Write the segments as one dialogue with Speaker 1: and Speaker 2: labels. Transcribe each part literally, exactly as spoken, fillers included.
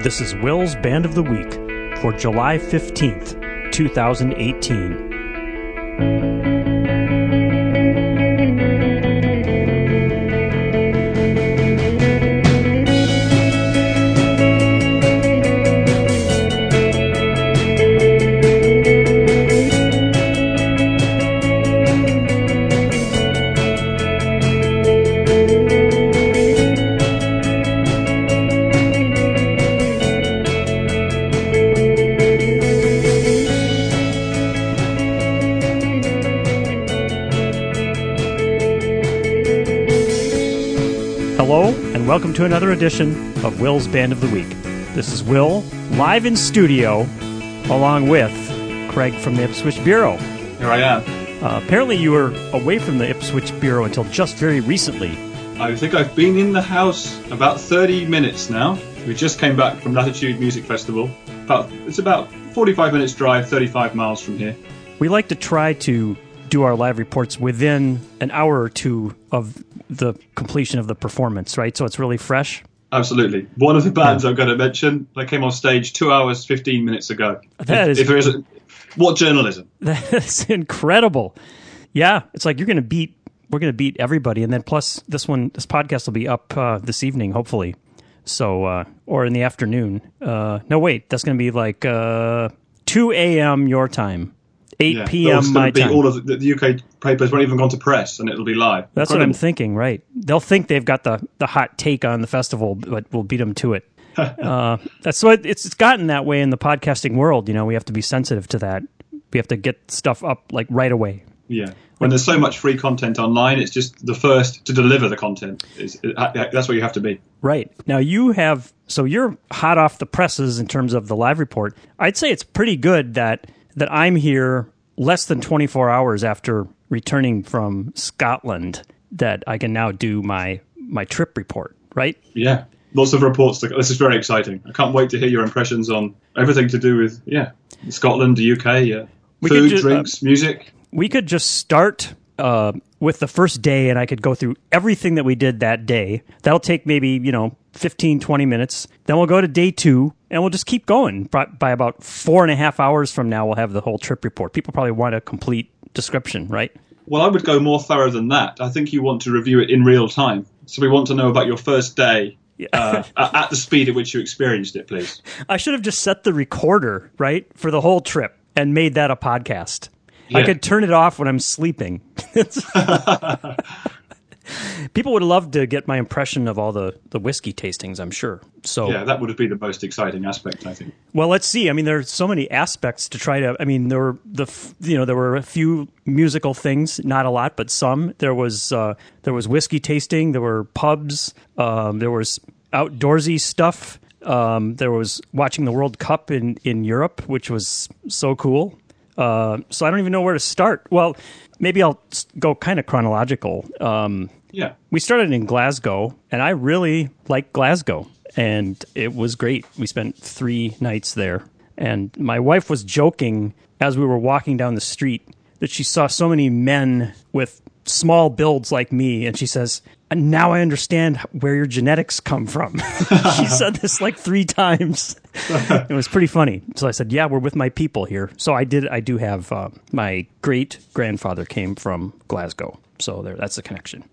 Speaker 1: This is Will's Band of the Week for July fifteenth, twenty eighteen. Welcome to another edition of Will's Band of the Week. This is Will, live in studio, along with Craig from the Ipswich Bureau.
Speaker 2: Here I am.
Speaker 1: Uh, apparently you were away from the Ipswich Bureau until just very recently.
Speaker 2: I think I've been in the house about thirty minutes now. We just came back from Latitude Music Festival. About, it's about forty-five minutes drive, thirty-five miles from here.
Speaker 1: We like to try to do our live reports within an hour or two of the completion of the performance, right? So it's really fresh.
Speaker 2: Absolutely. One of the bands yeah. I'm going to mention, they came on stage two hours, fifteen minutes ago.
Speaker 1: That
Speaker 2: if,
Speaker 1: is...
Speaker 2: If there is a, what journalism?
Speaker 1: That's incredible. Yeah, it's like you're going to beat, we're going to beat everybody. And then plus this one, this podcast will be up uh, this evening, hopefully. So, uh, or in the afternoon. Uh, no, wait, that's going to be like uh, two a.m. your time. eight
Speaker 2: yeah,
Speaker 1: p.m. my
Speaker 2: be
Speaker 1: time.
Speaker 2: All of the, the U K papers won't even gone to press, and it'll be live.
Speaker 1: That's Incredible. What I'm thinking, right? They'll think they've got the, the hot take on the festival, but we'll beat them to it. uh, that's what it's, it's gotten that way in the podcasting world. You know, we have to be sensitive to that. We have to get stuff up like right away.
Speaker 2: Yeah. When there's so much free content online, it's just the first to deliver the content. It's, it, that's what you have to be.
Speaker 1: Right. Now you have, so you're hot off the presses in terms of the live report. I'd say it's pretty good that that I'm here less than twenty-four hours after returning from Scotland, that I can now do my my trip report, right?
Speaker 2: Yeah, lots of reports. To, this is very exciting. I can't wait to hear your impressions on everything to do with, yeah, Scotland, the U K, yeah.
Speaker 1: We
Speaker 2: food,
Speaker 1: ju-
Speaker 2: drinks,
Speaker 1: uh,
Speaker 2: music.
Speaker 1: We could just start uh, with the first day, and I could go through everything that we did that day. That'll take maybe, you know, fifteen, twenty minutes. Then we'll go to day two, and we'll just keep going. By, by about four and a half hours from now, we'll have the whole trip report. People probably want a complete description, right?
Speaker 2: Well, I would go more thorough than that. I think you want to review it in real time. So we want to know about your first day yeah. uh, at the speed at which you experienced it, please.
Speaker 1: I should have just set the recorder, right, for the whole trip and made that a podcast. Yeah. I could turn it off when I'm sleeping. People would love to get my impression of all the, the whiskey tastings, I'm sure. So
Speaker 2: yeah, that would have been the most exciting aspect, I think.
Speaker 1: Well, let's see. I mean, there's so many aspects to try to. I mean, there were the you know there were a few musical things, not a lot, but some. There was uh, there was whiskey tasting. There were pubs. Um, there was outdoorsy stuff. Um, there was watching the World Cup in, in Europe, which was so cool. Uh, so I don't even know where to start. Well, maybe I'll go kind of chronological. Um,
Speaker 2: yeah.
Speaker 1: We started in Glasgow, and I really liked Glasgow, and it was great. We spent three nights there, and my wife was joking as we were walking down the street that she saw so many men with small builds like me, and she says, now I understand where your genetics come from. She said this like three times. It was pretty funny. So I said, yeah, we're with my people here. So I did. I do have uh, my great grandfather came from Glasgow. So there, that's the connection.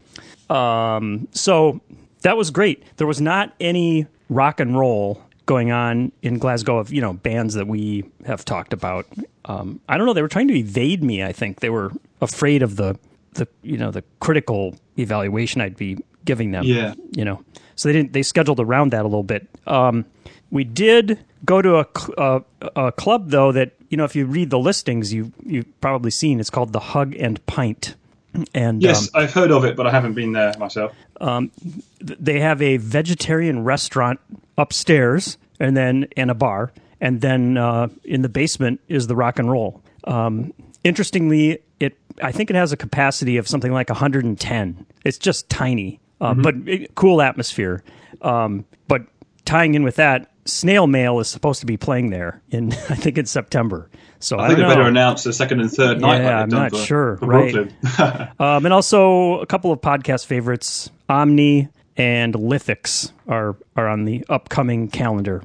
Speaker 1: Um, so that was great. There was not any rock and roll going on in Glasgow of, you know, bands that we have talked about. Um, I don't know. They were trying to evade me. I think they were afraid of the, the, you know, the critical evaluation I'd be giving them.
Speaker 2: Yeah.
Speaker 1: You know, so they didn't, they scheduled around that a little bit. Um, we did go to a, a, a club though that, you know, if you read the listings, you, you've probably seen, it's called the Hug and Pint. And
Speaker 2: yes,
Speaker 1: um,
Speaker 2: I've heard of it, but I haven't been there myself.
Speaker 1: Um, th- they have a vegetarian restaurant upstairs, and then and a bar, and then uh, in the basement is the rock and roll. Um, interestingly, it I think it has a capacity of something like one hundred ten. It's just tiny, uh, mm-hmm. but it, cool atmosphere. Um, but tying in with that, Snail Mail is supposed to be playing there in I think in September. So I,
Speaker 2: I think
Speaker 1: don't
Speaker 2: they
Speaker 1: know.
Speaker 2: better announce the second and third night.
Speaker 1: Yeah,
Speaker 2: like
Speaker 1: I'm
Speaker 2: done
Speaker 1: not
Speaker 2: for,
Speaker 1: sure.
Speaker 2: For
Speaker 1: right. um, and also a couple of podcast favorites, Omni and Lithics, are are on the upcoming calendar.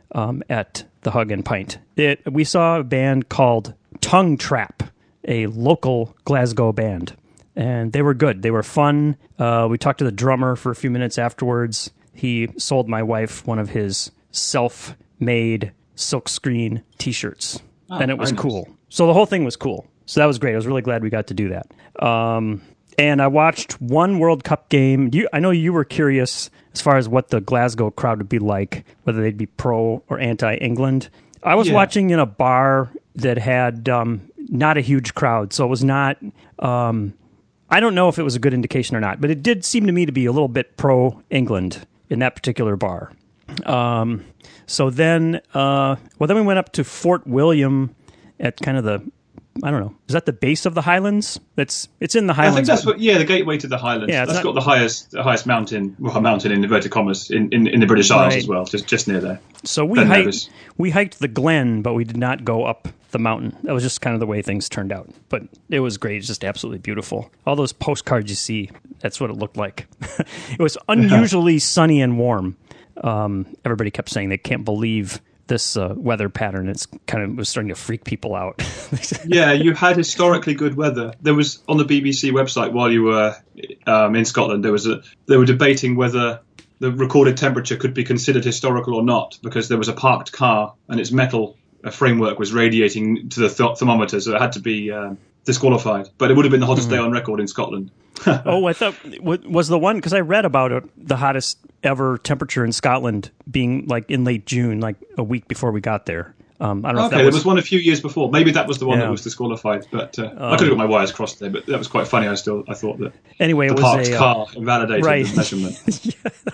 Speaker 1: um, at the Hug and Pint. It, we saw a band called Tongue Trap, a local Glasgow band, and they were good. They were fun. Uh, we talked to the drummer for a few minutes afterwards. He sold my wife one of his self-made silkscreen T-shirts, oh, and it was cool. Nice. So the whole thing was cool. So that was great. I was really glad we got to do that. Um, and I watched one World Cup game. You, I know you were curious as far as what the Glasgow crowd would be like, whether they'd be pro or anti-England. I was yeah. watching in a bar that had um, not a huge crowd, so it was not... Um, I don't know if it was a good indication or not, but it did seem to me to be a little bit pro-England in that particular bar. Um, so then, uh, well, then we went up to Fort William at kind of the... I don't know. Is that the base of the Highlands? That's it's in the Highlands.
Speaker 2: I think that's what. Yeah, the gateway to the Highlands. Yeah, that's not, got the highest, the highest mountain, well, mountain in inverted commas in, in, in the British Isles right. as well, just just near there.
Speaker 1: So we ben hiked. Nevis. We hiked the Glen, but we did not go up the mountain. That was just kind of the way things turned out. But it was great. It's just absolutely beautiful. All those postcards you see, that's what it looked like. It was unusually sunny and warm. Um, everybody kept saying they can't believe this uh, weather pattern. It's kind of was starting to freak people out.
Speaker 2: Yeah, you had historically good weather. There was on the B B C website while you were um, in Scotland. There was a they were debating whether the recorded temperature could be considered historical or not, because there was a parked car and its metal uh, framework was radiating to the th- thermometer, so it had to be uh, disqualified. But it would have been the hottest mm-hmm. day on record in Scotland.
Speaker 1: Oh, I thought was the one because I read about it, the hottest ever temperature in Scotland being like in late June, like a week before we got there. Um, I don't know.
Speaker 2: Okay,
Speaker 1: if that
Speaker 2: was...
Speaker 1: was...
Speaker 2: there was one a few years before. Maybe that was the one yeah. that was disqualified. But uh, um, I could have got my wires crossed there. But that was quite funny. I still I thought that
Speaker 1: anyway,
Speaker 2: the
Speaker 1: it was
Speaker 2: parked
Speaker 1: a
Speaker 2: car invalidated
Speaker 1: right.
Speaker 2: the measurement.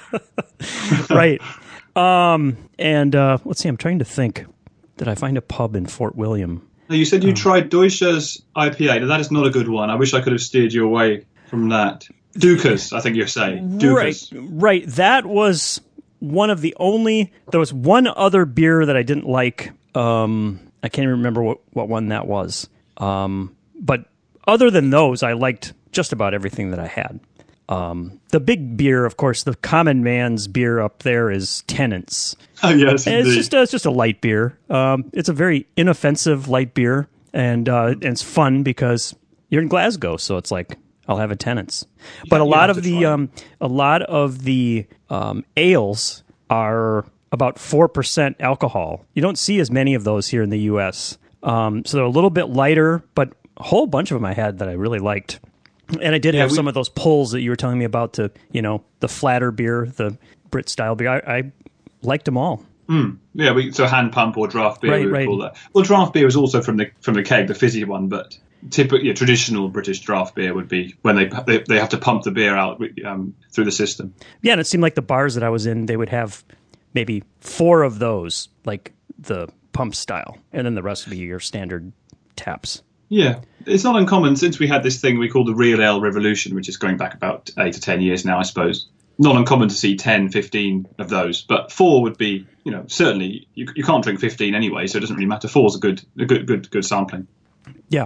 Speaker 1: Right. Um, and uh, let's see. I'm trying to think. Did I find a pub in Fort William?
Speaker 2: Now, you said you um, tried Deutscher's I P A. Now, that is not a good one. I wish I could have steered you away from that. Dukas, I think you're saying. Dukas.
Speaker 1: Right, right. That was one of the only... There was one other beer that I didn't like. Um, I can't even remember what, what one that was. Um, but other than those, I liked just about everything that I had. Um, the big beer, of course, the common man's beer up there is Tennent's.
Speaker 2: Oh, yes,
Speaker 1: and it's just, uh, it's just a light beer. Um, it's a very inoffensive light beer, and, uh, and it's fun because you're in Glasgow, so it's like... I'll have a Tennent's. But yeah, a lot of the um, a lot of the um, ales are about four percent alcohol. You don't see as many of those here in the U S. Um, so they're a little bit lighter, but a whole bunch of them I had that I really liked. And I did yeah, have we, some of those pulls that you were telling me about, to, you know, the flatter beer, the Brit style beer. I, I liked them all.
Speaker 2: Mm, yeah, we, so hand pump or draft beer,
Speaker 1: right,
Speaker 2: we would
Speaker 1: right.
Speaker 2: call that. Well, draft beer is also from the from the keg, the fizzy one, but typical, yeah, traditional British draft beer would be when they they, they have to pump the beer out um, through the system.
Speaker 1: Yeah, and it seemed like the bars that I was in, they would have maybe four of those, like the pump style, and then the rest would be your standard taps.
Speaker 2: Yeah, it's not uncommon since we had this thing we call the Real Ale Revolution, which is going back about eight to ten years now, I suppose. Not uncommon to see ten, fifteen of those, but four would be, you know, certainly you, you can't drink fifteen anyway, so it doesn't really matter. Four's a good, a good, good, good sampling.
Speaker 1: Yeah.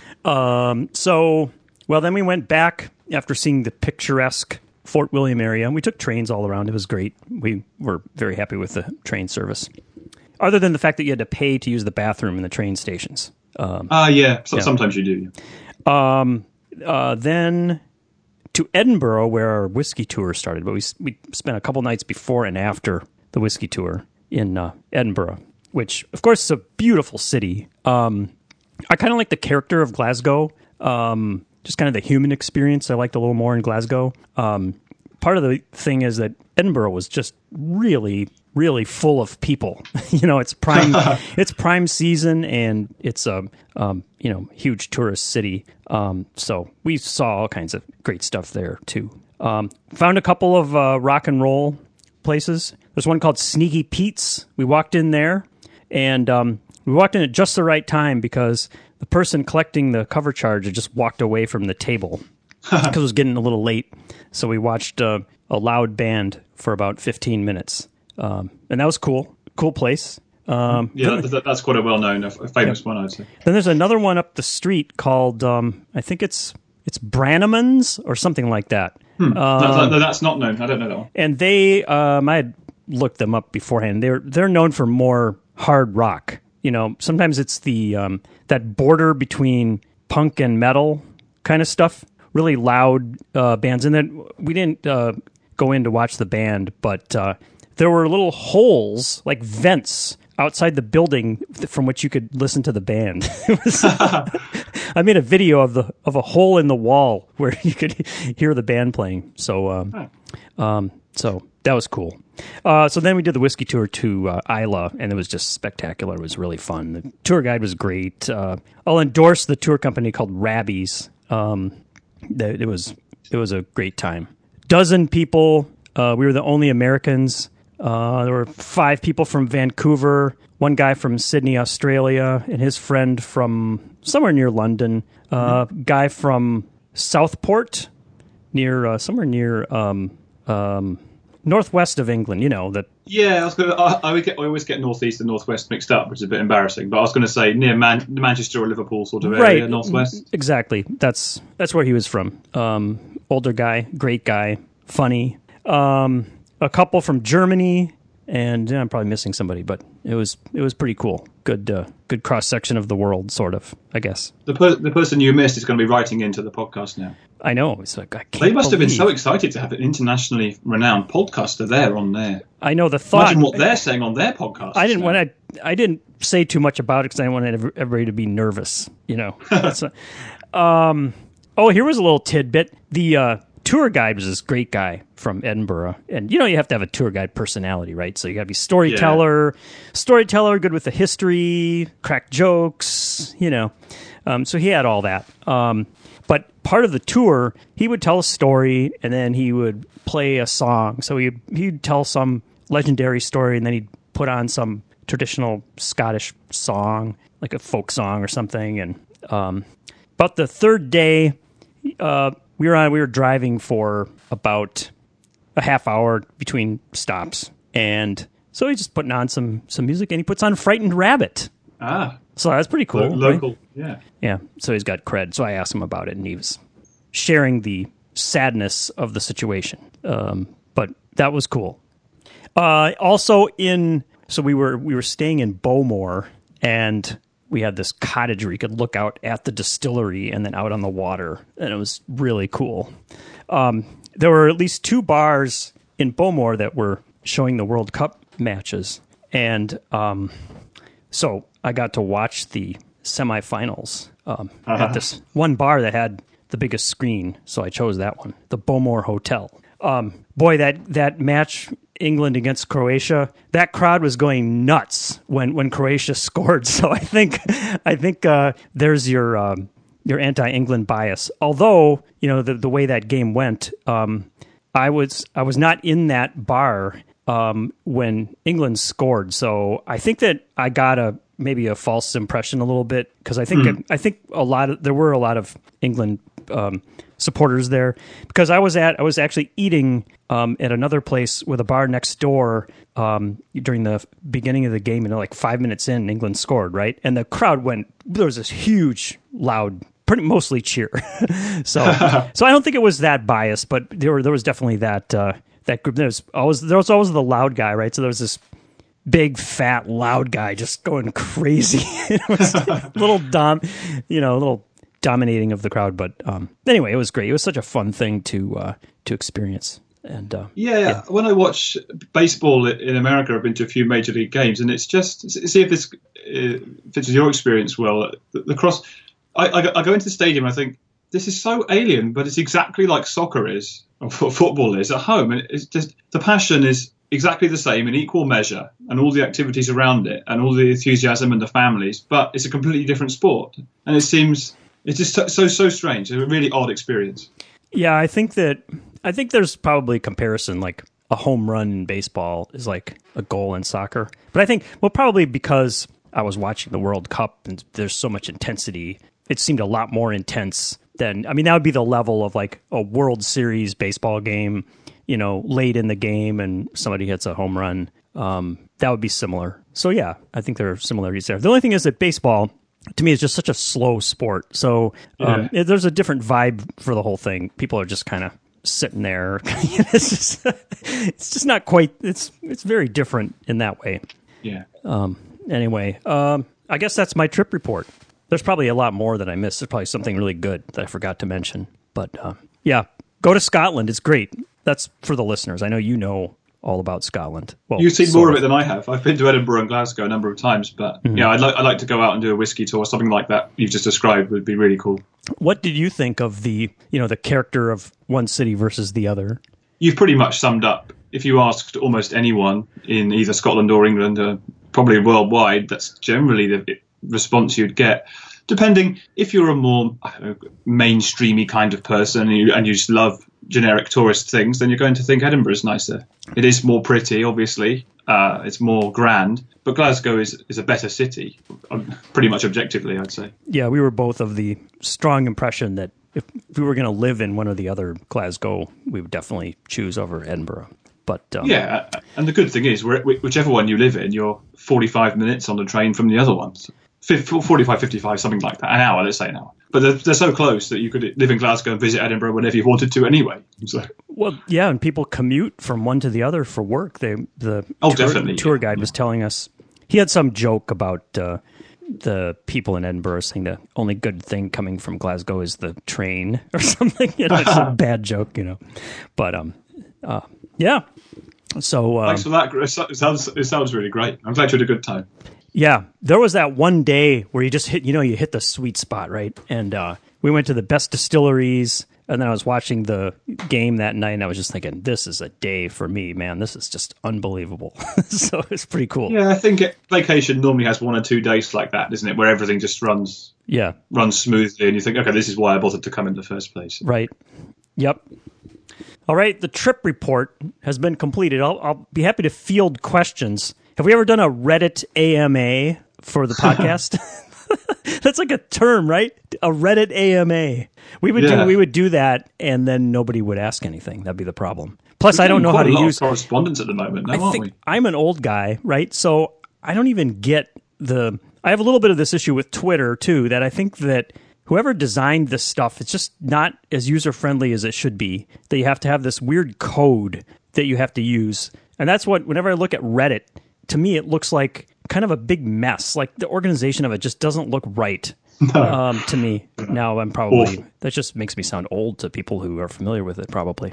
Speaker 1: Um, so, well, then we went back after seeing the picturesque Fort William area, and we took trains all around. It was great. We were very happy with the train service, other than the fact that you had to pay to use the bathroom in the train stations. Um,
Speaker 2: ah, uh, yeah. So, yeah. Sometimes you do.
Speaker 1: Yeah. Um, uh, then to Edinburgh, where our whiskey tour started, but we we spent a couple nights before and after the whiskey tour in uh, Edinburgh, which, of course, is a beautiful city. Um, I kind of like the character of Glasgow, um, just kind of the human experience I liked a little more in Glasgow. Um, part of the thing is that Edinburgh was just really, really full of people. You know, it's prime, it's prime season, and it's a um, you know, huge tourist city. Um, so we saw all kinds of great stuff there too. Um, found a couple of uh, rock and roll places. There's one called Sneaky Pete's. We walked in there, and um, we walked in at just the right time because the person collecting the cover charge had just walked away from the table because it was getting a little late. So we watched uh, a loud band for about fifteen minutes. Um, and that was cool. Cool place. Um,
Speaker 2: yeah, that, that's quite a well-known, a famous yeah. one, I'd say.
Speaker 1: Then there's another one up the street called, um, I think it's it's Brannaman's or something like that.
Speaker 2: Hmm.
Speaker 1: Um,
Speaker 2: no, no, that's not known. I don't know that one.
Speaker 1: And they, um, I had looked them up beforehand. They're they're known for more hard rock. You know, sometimes it's the um, that border between punk and metal kind of stuff. Really loud uh, bands, and then we didn't uh, go in to watch the band, but uh, there were little holes, like vents, outside the building from which you could listen to the band. It was, I made a video of the of a hole in the wall where you could hear the band playing. So, um, um, so that was cool. Uh, so then we did the whiskey tour to uh, Isla, and it was just spectacular. It was really fun. The tour guide was great. Uh, I'll endorse the tour company called Rabbies. Um, it was it was a great time. Dozen people. Uh, we were the only Americans. Uh, there were five people from Vancouver, one guy from Sydney, Australia, and his friend from somewhere near London, uh, mm-hmm. guy from Southport, near uh, somewhere near um, um, northwest of England. You know that.
Speaker 2: Yeah, I was going. I, I, would get, I always get northeast and northwest mixed up, which is a bit embarrassing. But I was going to say near Man, Manchester or Liverpool sort of area,
Speaker 1: right.
Speaker 2: northwest.
Speaker 1: Exactly. That's that's where he was from. Um, older guy, great guy, funny. Um, A couple from Germany, and yeah, I'm probably missing somebody, but it was it was pretty cool. Good uh, good cross section of the world, sort of. I guess
Speaker 2: the per- the person you missed is going to be writing into the podcast now.
Speaker 1: I know. It's like I can't
Speaker 2: They must
Speaker 1: believe.
Speaker 2: have been so excited to have an internationally renowned podcaster there on there.
Speaker 1: I know the thought.
Speaker 2: Imagine what they're saying on their podcast.
Speaker 1: I didn't want to. I didn't say too much about it because I didn't want everybody to be nervous. You know. so, um. Oh, here was a little tidbit. The uh, tour guide was this great guy from Edinburgh, and you know you have to have a tour guide personality, right? So you got to be storyteller, yeah. storyteller, good with the history, crack jokes, you know. Um, so he had all that. Um, but part of the tour, he would tell a story, and then he would play a song. So he he'd tell some legendary story, and then he'd put on some traditional Scottish song, like a folk song or something. And um, about the third day. Uh, we were on. We were driving for about a half hour between stops, and so he's just putting on some some music, and he puts on "Frightened Rabbit."
Speaker 2: Ah,
Speaker 1: so that's pretty cool.
Speaker 2: Lo- local,
Speaker 1: right?
Speaker 2: yeah,
Speaker 1: yeah. So he's got cred. So I asked him about it, and he was sharing the sadness of the situation. Um, but that was cool. Uh, also, in so we were we were staying in Bowmore, and we had this cottage where you could look out at the distillery and then out on the water, and it was really cool. Um, there were at least two bars in Bowmore that were showing the World Cup matches, and um, so I got to watch the semifinals um, uh-huh. at this one bar that had the biggest screen, so I chose that one, the Bowmore Hotel. Um, boy, that, that match... England against Croatia, that crowd was going nuts when, when Croatia scored. So I think I think uh, there's your um, your anti-England bias. Although you know the the way that game went, um, I was I was not in that bar um, when England scored. So I think that I got a maybe a false impression a little bit because I think mm. I think a lot of there were a lot of England um, supporters there because I was at I was actually eating um, at another place with a bar next door um, during the beginning of the game, and like five minutes in, England scored, right, and the crowd went. There was this huge, loud, pretty mostly cheer. so, so I don't think it was that biased, but there were there was definitely that uh, that group. There was always there was always the loud guy, right? So there was this big, fat, loud guy just going crazy. It was a little dom, you know, a little. dominating of the crowd, but um, anyway, it was great. It was such a fun thing to uh, to experience. And uh,
Speaker 2: yeah, yeah, when I watch baseball in America, I've been to a few major league games, and it's just see if this uh, fits with your experience. Well, the, the cross, I, I, I go into the stadium and I think this is so alien, but it's exactly like soccer is or football is at home, and it's just the passion is exactly the same in equal measure, and all the activities around it, and all the enthusiasm and the families, but it's a completely different sport, and it seems. It's just so, so so strange. It's a really odd experience.
Speaker 1: Yeah, I think that I think there's probably a comparison. Like a home run in baseball is like a goal in soccer. But I think, well, probably because I was watching the World Cup and there's so much intensity, it seemed a lot more intense than. I mean, that would be the level of like a World Series baseball game. You know, late in the game and somebody hits a home run. Um, that would be similar. So yeah, I think there are similarities there. The only thing is that baseball. To me, it's just such a slow sport. So um,
Speaker 2: yeah.
Speaker 1: it, there's a different vibe for the whole thing. People are just kind of sitting there. it's just it's just not quite. It's it's very different in that way.
Speaker 2: Yeah.
Speaker 1: Um. Anyway, um, I guess that's my trip report. There's probably a lot more that I missed. There's probably something really good that I forgot to mention. But uh, yeah, go to Scotland. It's great. That's for the listeners. I know you know all about Scotland. Well,
Speaker 2: you've seen more of it than I have. I've been to Edinburgh and Glasgow a number of times, but mm-hmm. yeah, I'd like I'd like to go out and do a whiskey tour. Something like that you've just described would be really cool.
Speaker 1: What did you think of the you know the character of one city versus the other?
Speaker 2: You've pretty much summed up. If you asked almost anyone in either Scotland or England, uh, probably worldwide, that's generally the response you'd get. Depending if you're a more I don't know, mainstreamy kind of person and you, and you just love generic tourist things, then you're going to think Edinburgh is nicer. It is more pretty, obviously. Uh, it's more grand, but Glasgow is, is a better city, um, pretty much objectively, I'd say.
Speaker 1: Yeah, we were both of the strong impression that if we were going to live in one or the other, Glasgow, we would definitely choose over Edinburgh. But um,
Speaker 2: yeah, and the good thing is, whichever one you live in, you're forty-five minutes on the train from the other ones. forty-five, fifty-five, something like that. An hour, let's say an hour. But they're, they're so close that you could live in Glasgow and visit Edinburgh whenever you wanted to anyway. So.
Speaker 1: Well, yeah, and people commute from one to the other for work. They, the
Speaker 2: oh,
Speaker 1: tour,
Speaker 2: definitely.
Speaker 1: tour guide
Speaker 2: yeah.
Speaker 1: was telling us, he had some joke about uh, the people in Edinburgh saying the only good thing coming from Glasgow is the train or something. You know, it's a bad joke, you know. But, um, uh, yeah. So uh,
Speaker 2: Thanks for that. It sounds, it sounds really great. I'm glad you had a good time.
Speaker 1: Yeah, there was that one day where you just hit, you know, you hit the sweet spot, right? And uh, we went to the best distilleries, and then I was watching the game that night, and I was just thinking, this is a day for me, man. This is just unbelievable. So it's pretty cool.
Speaker 2: Yeah, I think it, vacation normally has one or two days like that, isn't it? Where everything just runs,
Speaker 1: yeah,
Speaker 2: runs smoothly, and you think, okay, this is why I bothered to come in the first place.
Speaker 1: Right. Yep. All right, the trip report has been completed. I'll, I'll be happy to field questions. Have we ever done a Reddit A M A for the podcast? That's like a term, right? A Reddit A M A. We would yeah. do we would do that, and then nobody would ask anything. That'd be the problem. Plus,
Speaker 2: We're
Speaker 1: I don't know how to
Speaker 2: a lot
Speaker 1: use
Speaker 2: of correspondence at the moment. Now,
Speaker 1: I
Speaker 2: aren't
Speaker 1: think
Speaker 2: we?
Speaker 1: I'm an old guy, right? So I don't even get the. I have a little bit of this issue with Twitter too. That I think that whoever designed this stuff, it's just not as user friendly as it should be. That you have to have this weird code that you have to use, and that's what. Whenever I look at Reddit, to me, it looks like kind of a big mess. Like the organization of it just doesn't look right
Speaker 2: no.
Speaker 1: um, to me. Now I'm probably, Oof. that just makes me sound old to people who are familiar with it probably.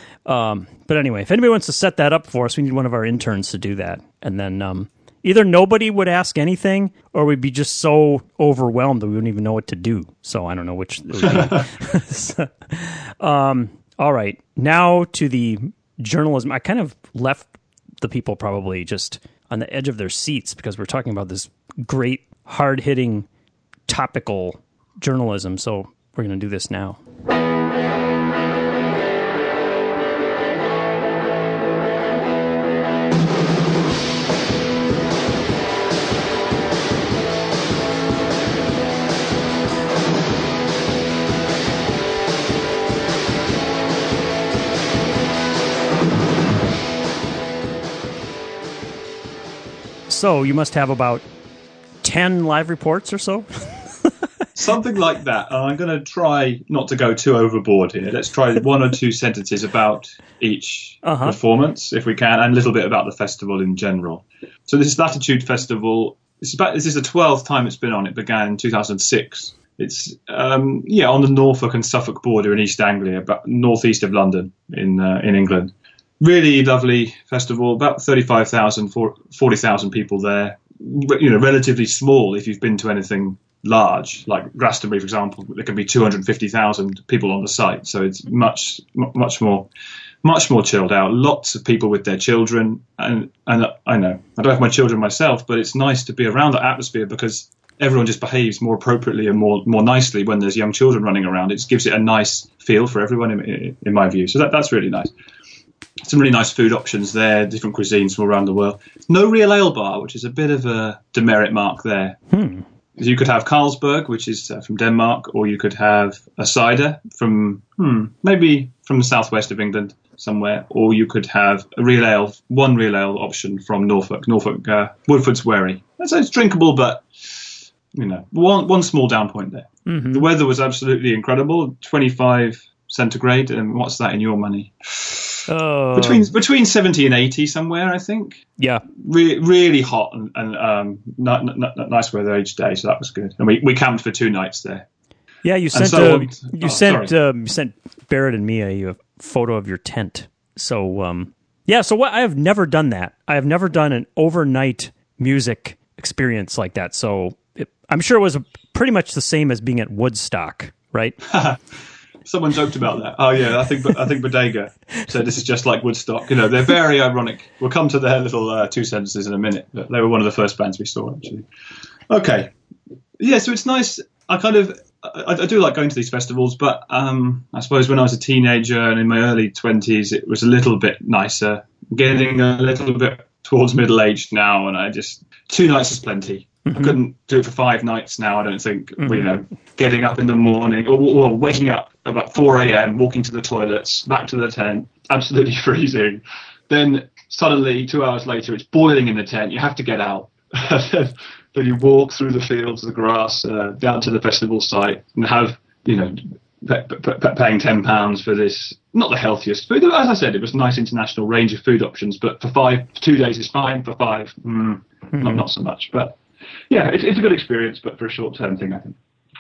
Speaker 1: Um, but anyway, if anybody wants to set that up for us, we need one of our interns to do that. And then um, either nobody would ask anything or we'd be just so overwhelmed that we wouldn't even know what to do. So I don't know which it would be. so, um, all right. Now to the journalism. I kind of left the people probably just on the edge of their seats because we're talking about this great, hard-hitting, topical journalism. So we're going to do this now. So you must have about ten live reports or so?
Speaker 2: Something like that. Uh, I'm going to try not to go too overboard here. Let's try one or two sentences about each uh-huh. performance, if we can, and a little bit about the festival in general. So this is Latitude Festival. It's about, this is the twelfth time it's been on. It began in two thousand six. It's um, yeah on the Norfolk and Suffolk border in East Anglia, about northeast of London in uh, in England. Really lovely festival, about thirty-five thousand, forty thousand people there. You know, relatively small if you've been to anything large, like Glastonbury, for example. There can be two hundred fifty thousand people on the site, so it's much, much more, much more chilled out. Lots of people with their children, and and I know I don't have my children myself, but it's nice to be around that atmosphere because everyone just behaves more appropriately and more more nicely when there's young children running around. It gives it a nice feel for everyone, in, in my view. So that that's really nice. Some really nice food options there, different cuisines from around the world. No real ale bar, which is a bit of a demerit mark there.
Speaker 1: Hmm.
Speaker 2: You could have Carlsberg, which is uh, from Denmark, or you could have a cider from hmm, maybe from the southwest of England somewhere, or you could have a real ale, one real ale option from Norfolk, Norfolk uh, Woodford's Wherry. So it's drinkable, but you know, one one small down point there.
Speaker 1: Mm-hmm.
Speaker 2: The weather was absolutely incredible. twenty-five centigrade. And what's that in your money?
Speaker 1: Uh,
Speaker 2: between between seventy and eighty somewhere, I think.
Speaker 1: Yeah.
Speaker 2: Re- really hot and, and um, not, not, not nice weather each day, so that was good. And we, we camped for two nights there.
Speaker 1: Yeah, you sent
Speaker 2: so,
Speaker 1: uh, you
Speaker 2: oh,
Speaker 1: sent uh, you sent Barrett and me a, a photo of your tent. So um, yeah, so what I have never done that. I have never done an overnight music experience like that. So it, I'm sure it was pretty much the same as being at Woodstock, right?
Speaker 2: Someone joked about that. Oh yeah, I think I think Bodega said this is just like Woodstock. You know, they're very ironic. We'll come to their little uh, two sentences in a minute. But they were one of the first bands we saw, actually. Okay, yeah. So it's nice. I kind of I, I do like going to these festivals, but um, I suppose when I was a teenager and in my early twenties, it was a little bit nicer. Getting a little bit towards middle age now, and I just two nights is plenty. Mm-hmm. I couldn't do it for five nights now, I don't think. Mm-hmm. You know, getting up in the morning or, or waking up about four a.m., walking to the toilets, back to the tent, absolutely freezing. Then suddenly, two hours later, it's boiling in the tent. You have to get out. Then you walk through the fields, the grass, uh, down to the festival site and have, you know, p- p- p- paying ten pounds for this, not the healthiest food. As I said, it was a nice international range of food options, but for five, for two days is fine. For five, mm, mm-hmm. not, not so much. But yeah, it's, it's a good experience, but for a short-term thing, I think.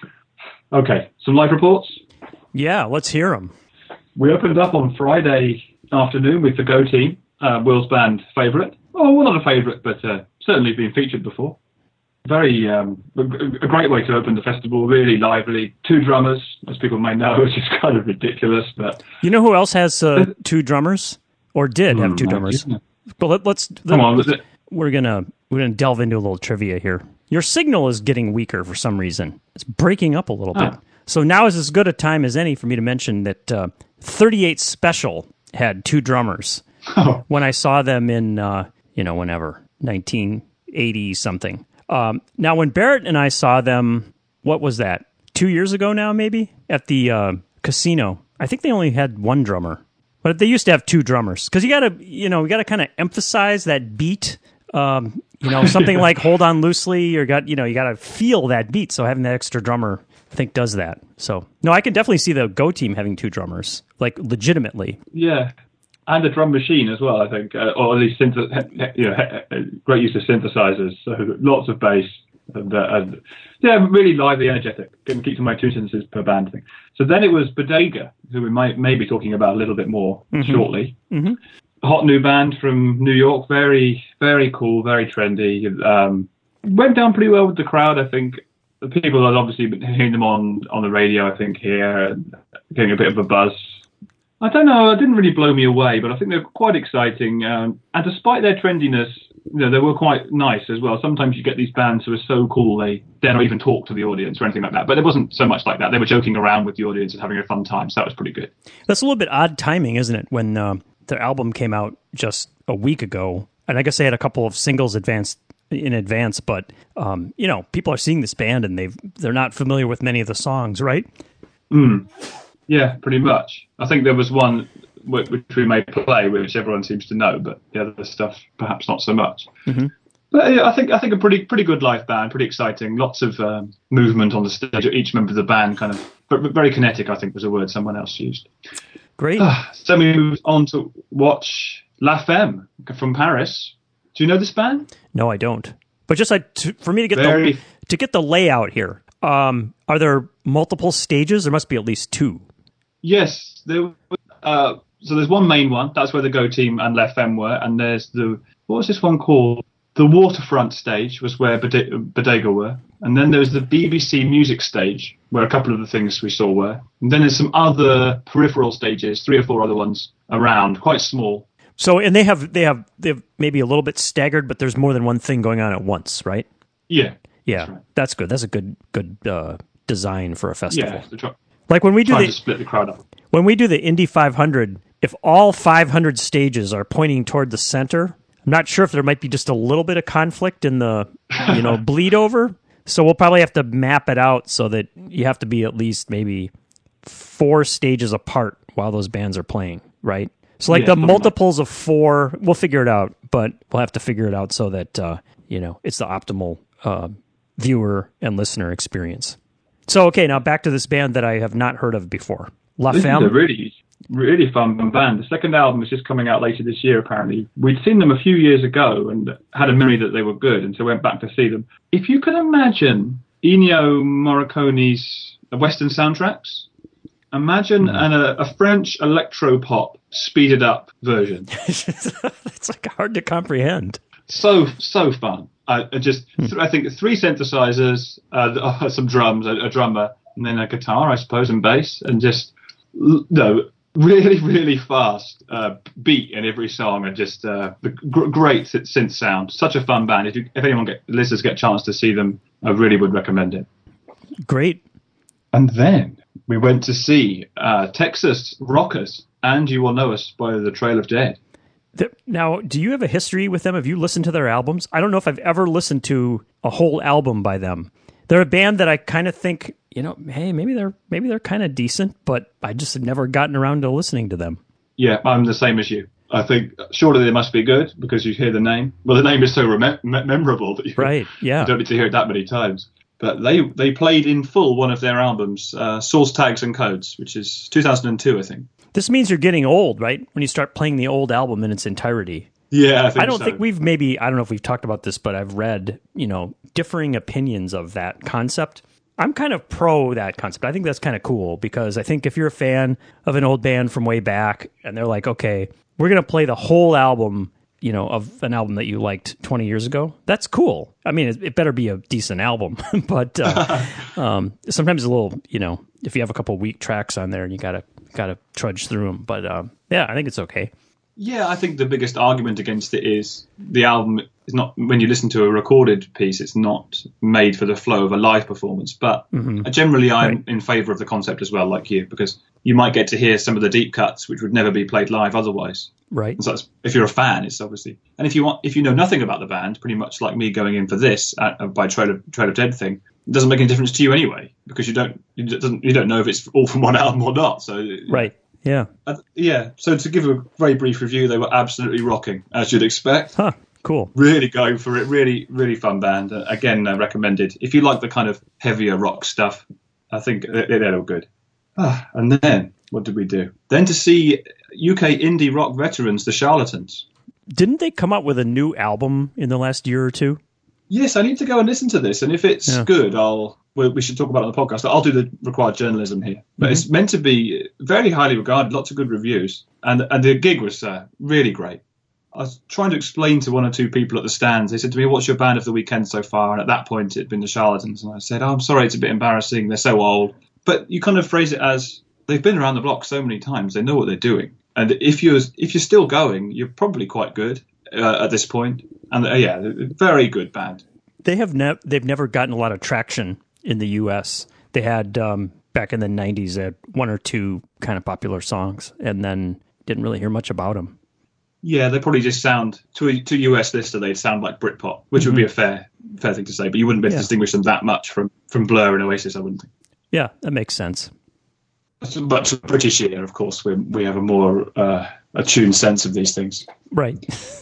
Speaker 2: Okay, some live reports?
Speaker 1: Yeah, let's hear them.
Speaker 2: We opened up on Friday afternoon with the Go Team, uh, Will's band favourite. Oh, well, not a favourite, but uh, certainly been featured before. Very, um, a, a great way to open the festival, really lively. Two drummers, as people may know, which is kind of ridiculous. But
Speaker 1: you know who else has uh, two drummers? Or did have two drummers? But let, let's...
Speaker 2: Come on, was it?
Speaker 1: We're gonna we're gonna delve into a little trivia here. Your signal is getting weaker for some reason. It's breaking up a little
Speaker 2: ah.
Speaker 1: bit. So now is as good a time as any for me to mention that uh, thirty-eight Special had two drummers.
Speaker 2: Oh.
Speaker 1: When I saw them in uh, you know whenever nineteen eighty something. Um, now when Barrett and I saw them, what was that? Two years ago now, maybe at the uh, casino. I think they only had one drummer, but they used to have two drummers because you gotta you know you gotta kind of emphasize that beat. Um, you know, something like Hold On Loosely, or got, you know, you got to feel that beat. So having that extra drummer, I think, does that. So, no, I can definitely see the Go Team having two drummers, like legitimately.
Speaker 2: Yeah. And a drum machine as well, I think, uh, or at least synth- you know, great use of synthesizers. So lots of bass. And, uh, and yeah, really lively, energetic. Can keep to my two sentences per band thing. So then it was Bodega, who we might may be talking about a little bit more mm-hmm. shortly.
Speaker 1: Mm-hmm.
Speaker 2: Hot new band from New York, very, very cool, very trendy. Um, went down pretty well with the crowd, I think. The people have obviously been hearing them on, on the radio, I think, here, and getting a bit of a buzz. I don't know, it didn't really blow me away, but I think they're quite exciting. Um, and despite their trendiness, you know, they were quite nice as well. Sometimes you get these bands who are so cool, they dare not even talk to the audience or anything like that. But it wasn't so much like that. They were joking around with the audience and having a fun time, so that was pretty good.
Speaker 1: That's a little bit odd timing, isn't it, when... Uh... Their album came out just a week ago, and I guess they had a couple of singles advanced in advance. But um, you know, people are seeing this band, and they've they're not familiar with many of the songs, right?
Speaker 2: Mm. Yeah, pretty much. I think there was one which we may play, which everyone seems to know, but the other stuff perhaps not so much.
Speaker 1: Mm-hmm.
Speaker 2: But yeah, I think I think a pretty pretty good live band, pretty exciting. Lots of um, movement on the stage. Each member of the band kind of but very kinetic, I think was a word someone else used.
Speaker 1: Great.
Speaker 2: So we move on to watch La Femme from Paris. Do you know this band?
Speaker 1: No, I don't. But just like to, for me to get
Speaker 2: Very...
Speaker 1: the to get the layout here, um, are there multiple stages? There must be at least two.
Speaker 2: Yes, there. Uh, so there's one main one. That's where the Go Team and La Femme were, and there's the what was this one called? The Waterfront stage was where Bodega were. And then there was the B B C Music stage, where a couple of the things we saw were. And then there's some other peripheral stages, three or four other ones around, quite small.
Speaker 1: So, and they have they have they have maybe a little bit staggered, but there's more than one thing going on at once, right?
Speaker 2: Yeah,
Speaker 1: yeah,
Speaker 2: that's, right.
Speaker 1: that's good. That's a good good uh, design for a festival.
Speaker 2: Yeah, try,
Speaker 1: like when we do the
Speaker 2: to split the crowd up.
Speaker 1: When we do the Indy five hundred, if all five hundred stages are pointing toward the center, I'm not sure if there might be just a little bit of conflict in the you know bleed over. So we'll probably have to map it out so that you have to be at least maybe four stages apart while those bands are playing, right? So like yeah, the multiples of four, we'll figure it out, but we'll have to figure it out so that, uh, you know, it's the optimal uh, viewer and listener experience. So, okay, now back to this band that I have not heard of before, La
Speaker 2: This
Speaker 1: Femme.
Speaker 2: is a really, really fun band. The second album is just coming out later this year, apparently. We'd seen them a few years ago and had a memory that they were good, and so went back to see them. If you could imagine Ennio Morricone's Western soundtracks, imagine mm. an, a, a French electro-pop speeded up version.
Speaker 1: It's like hard to comprehend.
Speaker 2: So, so fun. I, I just, hmm. I think three synthesizers, uh, some drums, a, a drummer, and then a guitar, I suppose, and bass, and just, no, really, really fast uh, beat in every song, and just uh, the gr- great synth sound. Such a fun band. If, you, if anyone get listeners get a chance to see them, I really would recommend it.
Speaker 1: Great.
Speaker 2: And then we went to see uh, Texas rockers, and You Will Know Us by the Trail of Dead.
Speaker 1: Now, do you have a history with them? Have you listened to their albums? I don't know if I've ever listened to a whole album by them. They're a band that I kind of think, you know, hey, maybe they're maybe they're kind of decent, but I just have never gotten around to listening to them.
Speaker 2: Yeah, I'm the same as you. I think surely they must be good because you hear the name. Well, the name is so rem- memorable that you,
Speaker 1: right, yeah.
Speaker 2: you don't need to hear it that many times. But they they played in full one of their albums, uh, Source Tags and Codes, which is two thousand two, I think.
Speaker 1: This means you're getting old, right? When you start playing the old album in its entirety.
Speaker 2: Yeah, I think
Speaker 1: I don't
Speaker 2: so.
Speaker 1: think we've maybe, I don't know if we've talked about this, but I've read, you know, differing opinions of that concept. I'm kind of pro that concept. I think that's kind of cool because I think if you're a fan of an old band from way back and they're like, okay, we're going to play the whole album, you know, of an album that you liked twenty years ago, that's cool. I mean, it, it better be a decent album, but uh, um, sometimes a little, you know, if you have a couple weak tracks on there and you got to, got to trudge through them. But um, yeah, I think it's okay.
Speaker 2: Yeah, I think the biggest argument against it is the album is not, when you listen to a recorded piece, it's not made for the flow of a live performance. But mm-hmm. generally, I'm right. in favour of the concept as well, like you, because you might get to hear some of the deep cuts which would never be played live otherwise.
Speaker 1: Right.
Speaker 2: And so that's, if you're a fan, it's obviously, and if you want, if you know nothing about the band, pretty much like me going in for this uh, by Trail of, Trail of Dead thing, it doesn't make any difference to you anyway because you don't, you doesn't, you don't know if it's all from one album or not. So
Speaker 1: right. Yeah.
Speaker 2: Uh, yeah. So to give a very brief review, they were absolutely rocking, as you'd expect.
Speaker 1: Huh. Cool.
Speaker 2: Really going for it. Really, really fun band. Uh, again, uh, recommended. If you like the kind of heavier rock stuff, I think they, they're all good. Ah, and then, what did we do? Then to see U K indie rock veterans, the Charlatans.
Speaker 1: Didn't they come up with a new album in the last year or two?
Speaker 2: Yes, I need to go and listen to this. And if it's yeah. good, I'll... We, we should talk about it on the podcast. I'll do the required journalism here. But mm-hmm. it's meant to be very highly regarded, lots of good reviews. And and the gig was uh, really great. I was trying to explain to one or two people at the stands. They said to me, what's your band of the weekend so far? And at that point, it had been the Charlatans. And I said, oh, I'm sorry, it's a bit embarrassing. They're so old. But you kind of phrase it as, they've been around the block so many times. They know what they're doing. And if you're, if you're still going, you're probably quite good uh, at this point. And uh, yeah, very good band.
Speaker 1: They have ne- they've never gotten a lot of traction in the U S. They had, um, back in the nineties, they had one or two kind of popular songs, and then didn't really hear much about them.
Speaker 2: Yeah, they probably just sound, to a to U S listener, they'd sound like Britpop, which mm-hmm. would be a fair fair thing to say, but you wouldn't be able to yeah. distinguish them that much from, from Blur and Oasis, I wouldn't think.
Speaker 1: Yeah, that makes sense.
Speaker 2: But to British ear, of course, we we have a more uh, attuned sense of these things.
Speaker 1: Right.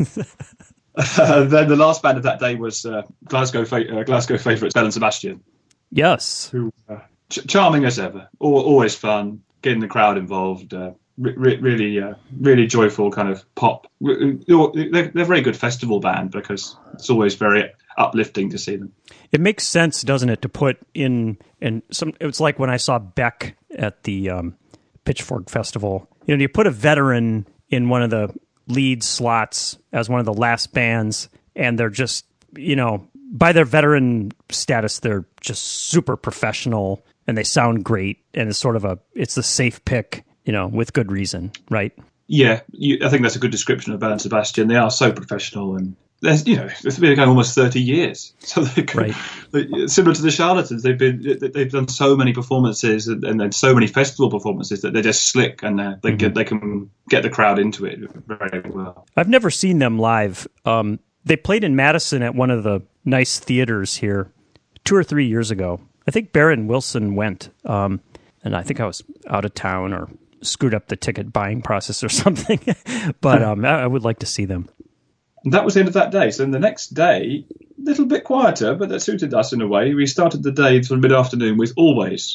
Speaker 2: Uh, then the last band of that day was uh, Glasgow fa- uh, Glasgow favourites Belle and Sebastian.
Speaker 1: Yes.
Speaker 2: Who uh, ch- charming as ever, Al- always fun, getting the crowd involved. Uh, re- re- really, uh, really joyful kind of pop. They're, they're a very good festival band because it's always very uplifting to see them.
Speaker 1: It makes sense, doesn't it, to put in and some. It's like when I saw Beck at the um, Pitchfork Festival. You know, you put a veteran in one of the lead slots as one of the last bands, and they're just, you know, by their veteran status, they're just super professional and they sound great, and it's sort of a it's a safe pick, you know, with good reason, right?
Speaker 2: Yeah, you, I think that's a good description of Belle and Sebastian. They are so professional, and there's, you know, it's been going almost thirty years, so they can,
Speaker 1: right.
Speaker 2: they, similar to the Charlatans, they've been they've done so many performances and, and then so many festival performances that they're just slick, and they mm-hmm. get they can get the crowd into it very well.
Speaker 1: I've never seen them live. Um, they played in Madison at one of the nice theaters here two or three years ago. I think Barrett Wilson went, um, and I think I was out of town or screwed up the ticket buying process or something. But um, I, I would like to see them.
Speaker 2: And that was the end of that day. So then the next day, a little bit quieter, but that suited us in a way. We started the day sort of mid-afternoon with Always.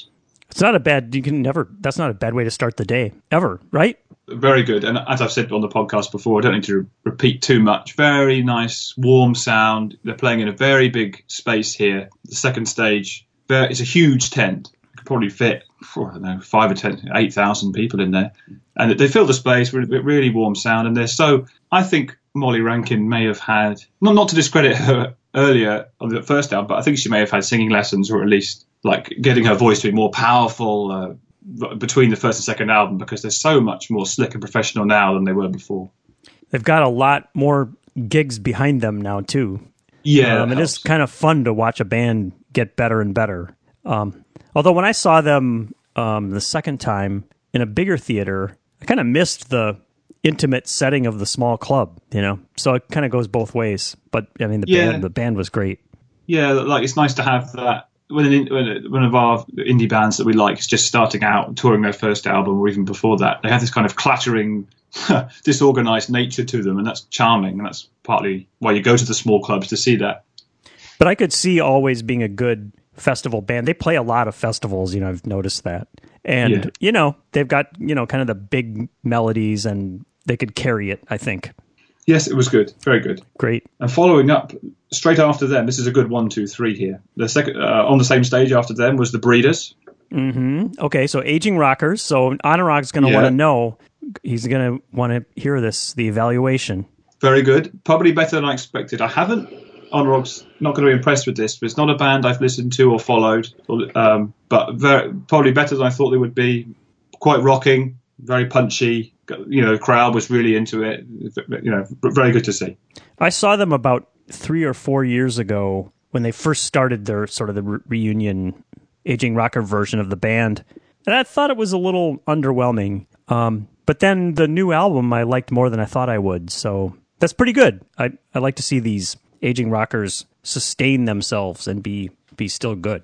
Speaker 1: It's not a bad, you can never, that's not a bad way to start the day, ever, right?
Speaker 2: Very good. And as I've said on the podcast before, I don't need to re- repeat too much. Very nice, warm sound. They're playing in a very big space here. The second stage, very, it's a huge tent. You could probably fit, I don't know, five or ten, eight thousand people in there. And they fill the space with a really warm sound. And they're so, I think Molly Rankin may have had, not, not to discredit her earlier on the first album, but I think she may have had singing lessons, or at least like getting her voice to be more powerful uh, between the first and second album, because they're so much more slick and professional now than they were before.
Speaker 1: They've got a lot more gigs behind them now too.
Speaker 2: Yeah,
Speaker 1: um, it is kind of fun to watch a band get better and better. Um, although when I saw them um, the second time in a bigger theater, I kind of missed the intimate setting of the small club, you know. So it kind of goes both ways. But I mean, the
Speaker 2: yeah.
Speaker 1: band, the band was great.
Speaker 2: Yeah, like it's nice to have that. When, an, when one of our indie bands that we like is just starting out, touring their first album, or even before that, they have this kind of clattering, disorganized nature to them, and that's charming. And that's partly why you go to the small clubs to see that.
Speaker 1: But I could see Always being a good festival band. They play a lot of festivals, you know, I've noticed that. And, yeah. you know, they've got, you know, kind of the big melodies, and they could carry it, I think.
Speaker 2: Yes, it was good. Very good.
Speaker 1: Great.
Speaker 2: And following up, straight after them, this is a good one, two, three here. The second uh, on the same stage after them was the Breeders.
Speaker 1: Mm-hmm. Okay, so Aging Rockers. So Anurag's going to
Speaker 2: yeah.
Speaker 1: want to know. He's going to want to hear this, the evaluation.
Speaker 2: Very good. Probably better than I expected. I haven't, Anurag's not going to be impressed with this, but it's not a band I've listened to or followed. Um, but very, probably better than I thought they would be. Quite rocking, very punchy. You know, the crowd was really into it. You know, very good to see.
Speaker 1: I saw them about three or four years ago when they first started their sort of the re- reunion Aging Rocker version of the band. And I thought it was a little underwhelming. Um, but then the new album I liked more than I thought I would. So that's pretty good. I I like to see these Aging Rockers sustain themselves and be, be still good.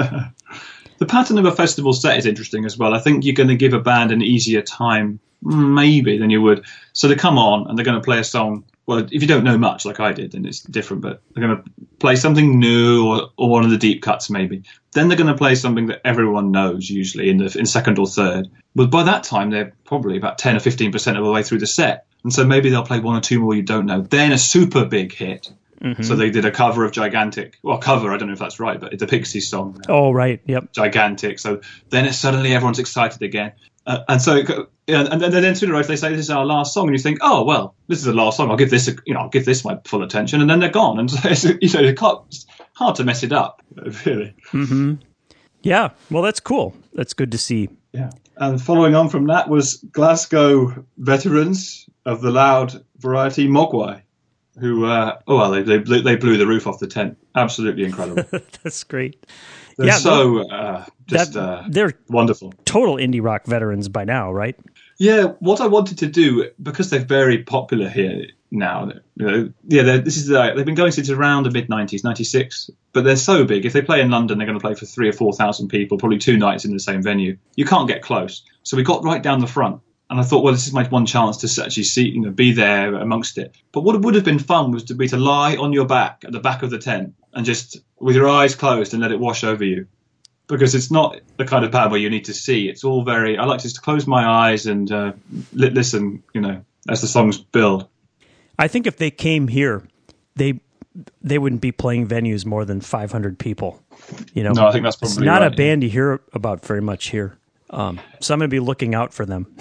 Speaker 2: The pattern of a festival set is interesting as well. I think you're going to give a band an easier time, maybe, than you would. So they come on and they're going to play a song. Well, if you don't know much, like I did, then it's different. But they're going to play something new, or, or one of the deep cuts, maybe. Then they're going to play something that everyone knows, usually in the in second or third. But by that time, they're probably about ten or fifteen percent of the way through the set, and so maybe they'll play one or two more you don't know. Then a super big hit. Mm-hmm. So they did a cover of Gigantic. Well, cover, I don't know if that's right, but it's a Pixies song.
Speaker 1: Oh, right, yep.
Speaker 2: Gigantic. So then it's suddenly everyone's excited again. Uh, and so, yeah, and then, then sooner or later they say this is our last song, and you think, oh well, this is the last song. I'll give this, a, you know, I'll give this my full attention, and then they're gone. And so it's, you know, it's hard to mess it up, really.
Speaker 1: Mm-hmm. Yeah, well, that's cool. That's good to see.
Speaker 2: Yeah, and following on from that was Glasgow veterans of the loud variety Mogwai, who, uh, oh well, they they blew, they blew the roof off the tent. Absolutely incredible.
Speaker 1: That's great.
Speaker 2: They're
Speaker 1: yeah,
Speaker 2: so uh, just
Speaker 1: that,
Speaker 2: uh,
Speaker 1: they're
Speaker 2: wonderful.
Speaker 1: Total indie rock veterans by now, right?
Speaker 2: Yeah, what I wanted to do, because they're very popular here now, you know, yeah, this is uh, they've been going since around the mid nineties, ninety-six, but they're so big. If they play in London, they're going to play for three or four thousand people, probably two nights in the same venue. You can't get close, so we got right down the front. And I thought, well, this is my one chance to actually see, you know, be there amongst it. But what would have been fun was to be to lie on your back at the back of the tent and just with your eyes closed and let it wash over you. Because it's not the kind of band where you need to see. It's all very, I like to just close my eyes and uh, listen, you know, as the songs build.
Speaker 1: I think if they came here, they they wouldn't be playing venues more than five hundred people. You know,
Speaker 2: no, I think that's probably
Speaker 1: it's not
Speaker 2: right,
Speaker 1: a band
Speaker 2: yeah.
Speaker 1: you hear about very much here. Um, so I'm going to be looking out for them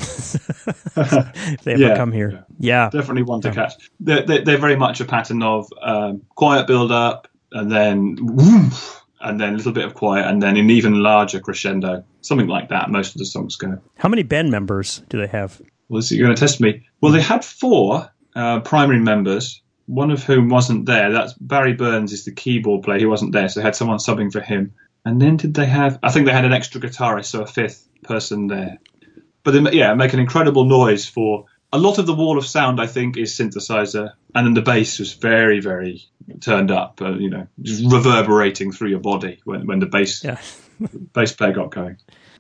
Speaker 1: if they ever
Speaker 2: yeah,
Speaker 1: come here.
Speaker 2: Yeah,
Speaker 1: yeah.
Speaker 2: definitely one to catch. They're, they're, they're very much a pattern of um, quiet build up and then woof, and then a little bit of quiet and then an even larger crescendo, something like that. Most of the songs go.
Speaker 1: How many band members do they have?
Speaker 2: Well, so you're going to test me. Well, they had four uh, primary members, one of whom wasn't there. That's Barry Burns is the keyboard player. He wasn't there, so they had someone subbing for him. And then did they have, I think they had an extra guitarist, so a fifth person there. But they, yeah, make an incredible noise for, a lot of the wall of sound, I think, is synthesizer. And then the bass was very, very turned up, uh, you know, just reverberating through your body when, when the bass,
Speaker 1: yeah.
Speaker 2: bass player got going.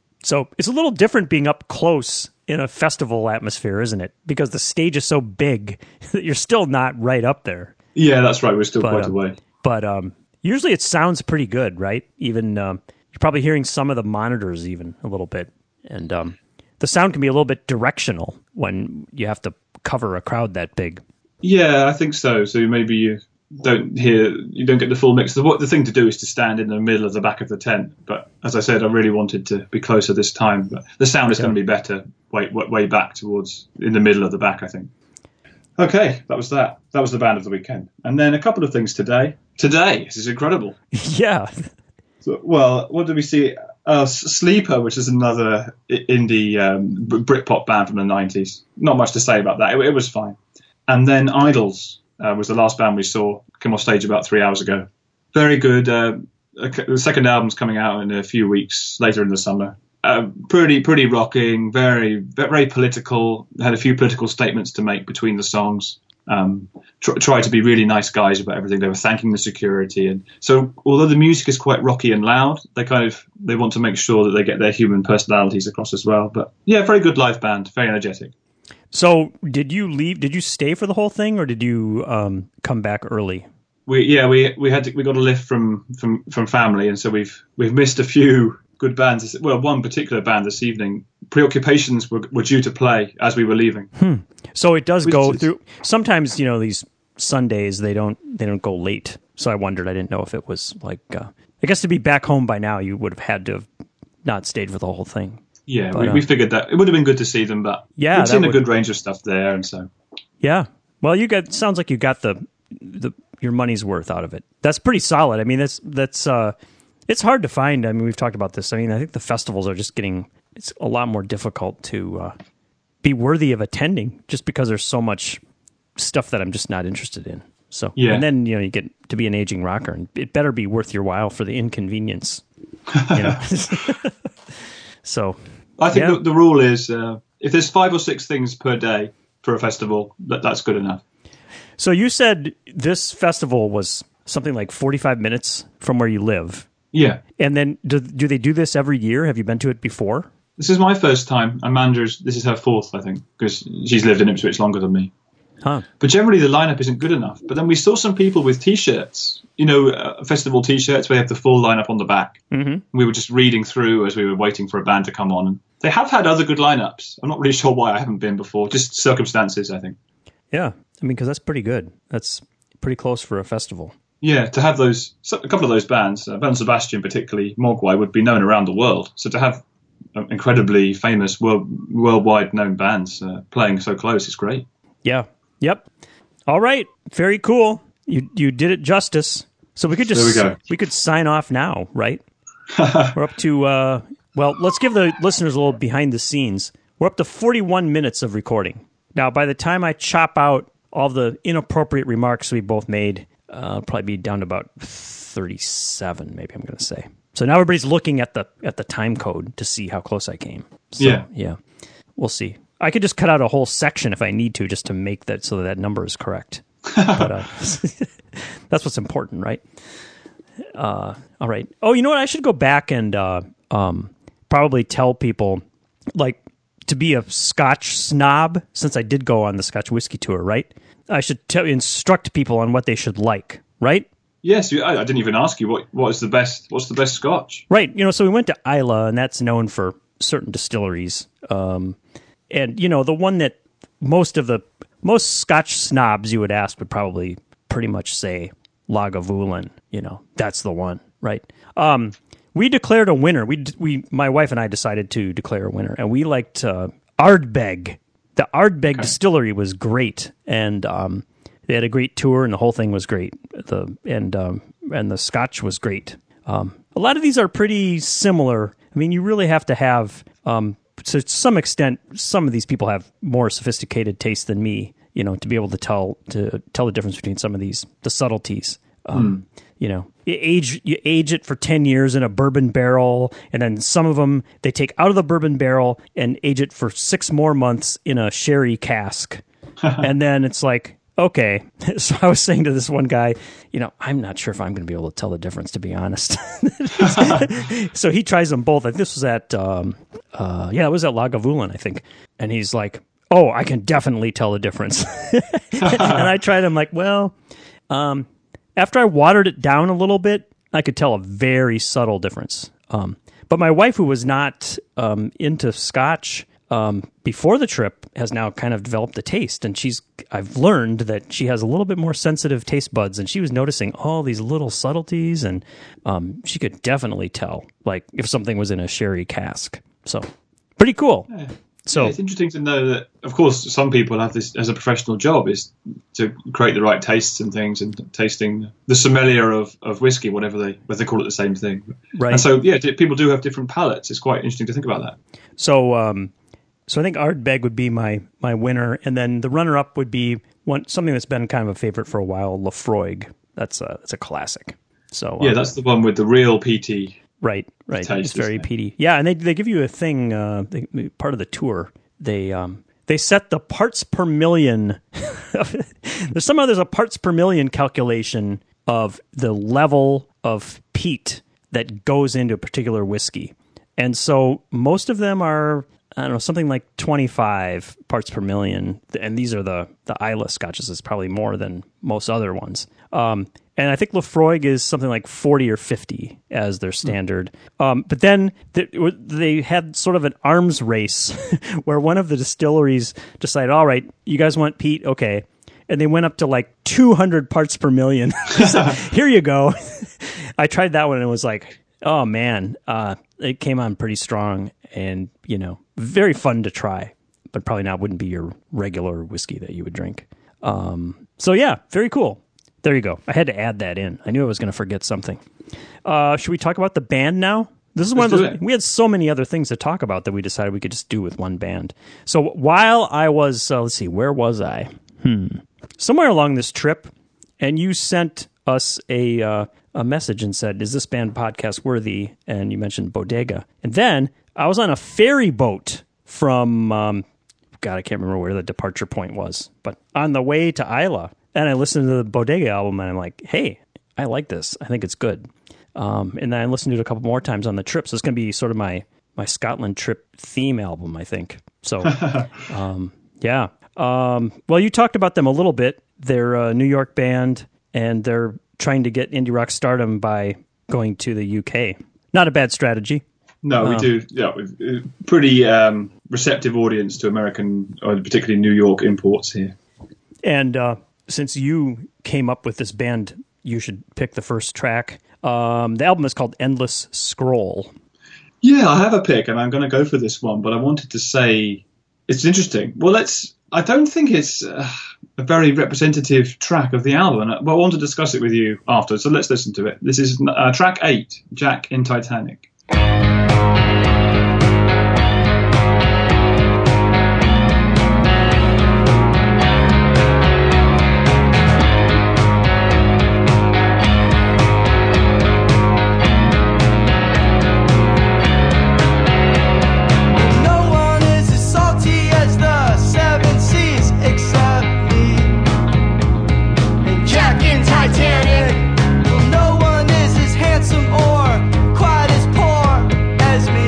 Speaker 1: So it's a little different being up close in a festival atmosphere, isn't it? Because the stage is so big that you're still not right up there.
Speaker 2: Yeah, that's right. We're still
Speaker 1: but,
Speaker 2: quite
Speaker 1: um,
Speaker 2: away.
Speaker 1: But um, usually it sounds pretty good, right? Even um, You're probably hearing some of the monitors even a little bit. And um, the sound can be a little bit directional when you have to cover a crowd that big.
Speaker 2: Yeah, I think so. So maybe you don't hear, you don't get the full mix. The, what, the thing to do is to stand in the middle of the back of the tent. But as I said, I really wanted to be closer this time. But the sound is yeah. going to be better way, way back towards, in the middle of the back, I think. Okay, that was that. That was the band of the weekend. And then a couple of things today. Today, this is incredible.
Speaker 1: Yeah.
Speaker 2: So, well, what did we see? Uh, Sleeper, which is another indie um, Britpop band from the nineties. Not much to say about that. It, it was fine. And then Idols uh, was the last band we saw come off stage about three hours ago. Very good. Uh, the second album's coming out in a few weeks later in the summer. Uh, pretty, pretty rocking. Very, very political. Had a few political statements to make between the songs. Um, tr- tried to be really nice guys about everything. They were thanking the security, and so although the music is quite rocky and loud, they kind of they want to make sure that they get their human personalities across as well. But yeah, very good live band, very energetic.
Speaker 1: So, did you leave? Did you stay for the whole thing, or did you um, come back early?
Speaker 2: We yeah we we had to, we got a lift from from from family, and so we've we've missed a few good bands. Well, one particular band this evening. Preoccupations were, were due to play as we were leaving.
Speaker 1: Hmm. So it does go through. Sometimes, you know, these Sundays they don't they don't go late. So I wondered. I didn't know if it was like. Uh, I guess to be back home by now, you would have had to have not stayed for the whole thing.
Speaker 2: Yeah,
Speaker 1: but,
Speaker 2: we,
Speaker 1: uh,
Speaker 2: we figured that it would have been good to see them, but
Speaker 1: yeah,
Speaker 2: we've seen
Speaker 1: would,
Speaker 2: a good range of stuff there, and so
Speaker 1: yeah. Well, you got sounds like you got the the your money's worth out of it. That's pretty solid. I mean, that's that's uh, it's hard to find. I mean, we've talked about this. I mean, I think the festivals are just getting. It's a lot more difficult to uh, be worthy of attending just because there's so much stuff that I'm just not interested in. So,
Speaker 2: yeah. And
Speaker 1: then, you know, you get to be an aging rocker, and it better be worth your while for the inconvenience. You know? So,
Speaker 2: I think
Speaker 1: yeah.
Speaker 2: the, the rule is uh, if there's five or six things per day for a festival, that, that's good enough.
Speaker 1: So you said this festival was something like forty-five minutes from where you live.
Speaker 2: Yeah.
Speaker 1: And then do, do they do this every year? Have you been to it before?
Speaker 2: This is my first time. Amanda's, this is her fourth, I think, because she's lived in Ipswich longer than me.
Speaker 1: Huh.
Speaker 2: But generally the lineup isn't good enough. But then we saw some people with T-shirts, you know, uh, festival T-shirts where you have the full lineup on the back.
Speaker 1: Mm-hmm.
Speaker 2: We were just reading through as we were waiting for a band to come on. And they have had other good lineups. I'm not really sure why I haven't been before. Just circumstances, I think.
Speaker 1: Yeah. I mean, because that's pretty good. That's pretty close for a festival.
Speaker 2: Yeah, to have those, a couple of those bands, uh, Belle Sebastian particularly, Mogwai, would be known around the world. So to have incredibly famous, world, worldwide known bands uh, playing so close is great.
Speaker 1: Yeah. Yep. All right. Very cool. You you did it justice. So we could just
Speaker 2: there we, go.
Speaker 1: we could sign off now, right? We're up to uh, well, let's give the listeners a little behind the scenes. We're up to forty-one minutes of recording. Now, by the time I chop out all the inappropriate remarks we both made, uh, I'll probably be down to about thirty-seven, maybe I'm going to say. So now everybody's looking at the at the time code to see how close I came. So,
Speaker 2: yeah.
Speaker 1: Yeah. We'll see. I could just cut out a whole section if I need to, just to make that so that, that number is correct. But uh, that's what's important, right? Uh, all right. Oh, you know what? I should go back and uh, um, probably tell people, like, to be a Scotch snob, since I did go on the Scotch whiskey tour, right? I should tell, instruct people on what they should like, right?
Speaker 2: Yes, I, I didn't even ask you what what is the best. What's the best Scotch?
Speaker 1: Right. You know, so we went to Islay, and that's known for certain distilleries. Um, and you know, the one that most of the most Scotch snobs you would ask would probably pretty much say Lagavulin. You know, that's the one, right? Um, we declared a winner. We we my wife and I decided to declare a winner, and we liked uh, Ardbeg. The Ardbeg okay. distillery was great, and um, they had a great tour, and the whole thing was great. The and um, and the Scotch was great. Um, a lot of these are pretty similar. I mean, you really have to have, um, to some extent, some of these people have more sophisticated taste than me, you know, to be able to tell to tell the difference between some of these, the subtleties. Um, mm. You know, you age you age it for ten years in a bourbon barrel, and then some of them they take out of the bourbon barrel and age it for six more months in a sherry cask, and then it's like. Okay, so I was saying to this one guy, you know, I'm not sure if I'm going to be able to tell the difference, to be honest. So he tries them both. This was at, um, uh, yeah, it was at Lagavulin, I think. And he's like, oh, I can definitely tell the difference. And I tried, I'm like, well, um, after I watered it down a little bit, I could tell a very subtle difference. Um, but my wife, who was not um, into Scotch um, before the trip, has now kind of developed a taste, and she's. I've learned that she has a little bit more sensitive taste buds, and she was noticing all these little subtleties, and um, she could definitely tell, like if something was in a sherry cask. So, pretty cool.
Speaker 2: Yeah.
Speaker 1: So
Speaker 2: yeah, it's interesting to know that, of course, some people have this as a professional job, is to create the right tastes and things, and tasting the sommelier of, of whiskey, whatever they whether they call it the same thing.
Speaker 1: Right.
Speaker 2: And so, yeah, people do have different palates. It's quite interesting to think about that.
Speaker 1: So, um, so I think Ardbeg would be my my winner, and then the runner up would be one something that's been kind of a favorite for a while, Laphroaig. That's a that's a classic. So
Speaker 2: yeah,
Speaker 1: um,
Speaker 2: that's the one with the real peaty.
Speaker 1: Right, right.
Speaker 2: Taste,
Speaker 1: it's very
Speaker 2: isn't it?
Speaker 1: peaty. Yeah, and they they give you a thing. Uh, they, part of the tour, they um, they set the parts per million. There's somehow there's a parts per million calculation of the level of peat that goes into a particular whiskey, and so most of them are, I don't know, something like twenty-five parts per million, and these are the the Islay Scotches. Is probably more than most other ones. Um, and I think Laphroaig is something like forty or fifty as their standard. Mm. Um, but then th- they had sort of an arms race where one of the distilleries decided, all right, you guys want peat? Okay. And they went up to like two hundred parts per million. So, here you go. I tried that one and it was like, oh man, uh, it came on pretty strong and, you know, very fun to try, but probably not wouldn't be your regular whiskey that you would drink. Um, so yeah, very cool. There you go. I had to add that in. I knew I was going to forget something. Uh, should we talk about the band now? This is
Speaker 2: Let's
Speaker 1: one of those.
Speaker 2: do it.
Speaker 1: We had so many other things to talk about that we decided we could just do with one band. So while I was, uh, let's see, where was I? Hmm. Somewhere along this trip, and you sent us a uh, a message and said, "Is this band podcast worthy?" And you mentioned Bodega. And then I was on a ferry boat from, um, God, I can't remember where the departure point was, but on the way to Islay. And I listened to the Bodega album, and I'm like, hey, I like this. I think it's good. Um, and then I listened to it a couple more times on the trip. So it's going to be sort of my, my Scotland trip theme album, I think. So, um, yeah. Um, well, you talked about them a little bit. They're a New York band, and they're trying to get indie rock stardom by going to the U K. Not a bad strategy.
Speaker 2: No, we
Speaker 1: Um,
Speaker 2: do. Yeah, we've- pretty um, receptive audience to American, or particularly New York imports here.
Speaker 1: And uh, since you came up with this band, you should pick the first track. Um, the album is called Endless Scroll.
Speaker 2: Yeah, I have a pick, and I'm going to go for this one. But I wanted to say it's interesting. Well, let's. I don't think it's uh, a very representative track of the album, but I want to discuss it with you after. So let's listen to it. This is uh, track eight, Jack in Titanic.
Speaker 3: No one is as salty as the seven seas except me and Jack in Titanic. Well, no one is as handsome or quite as poor as me.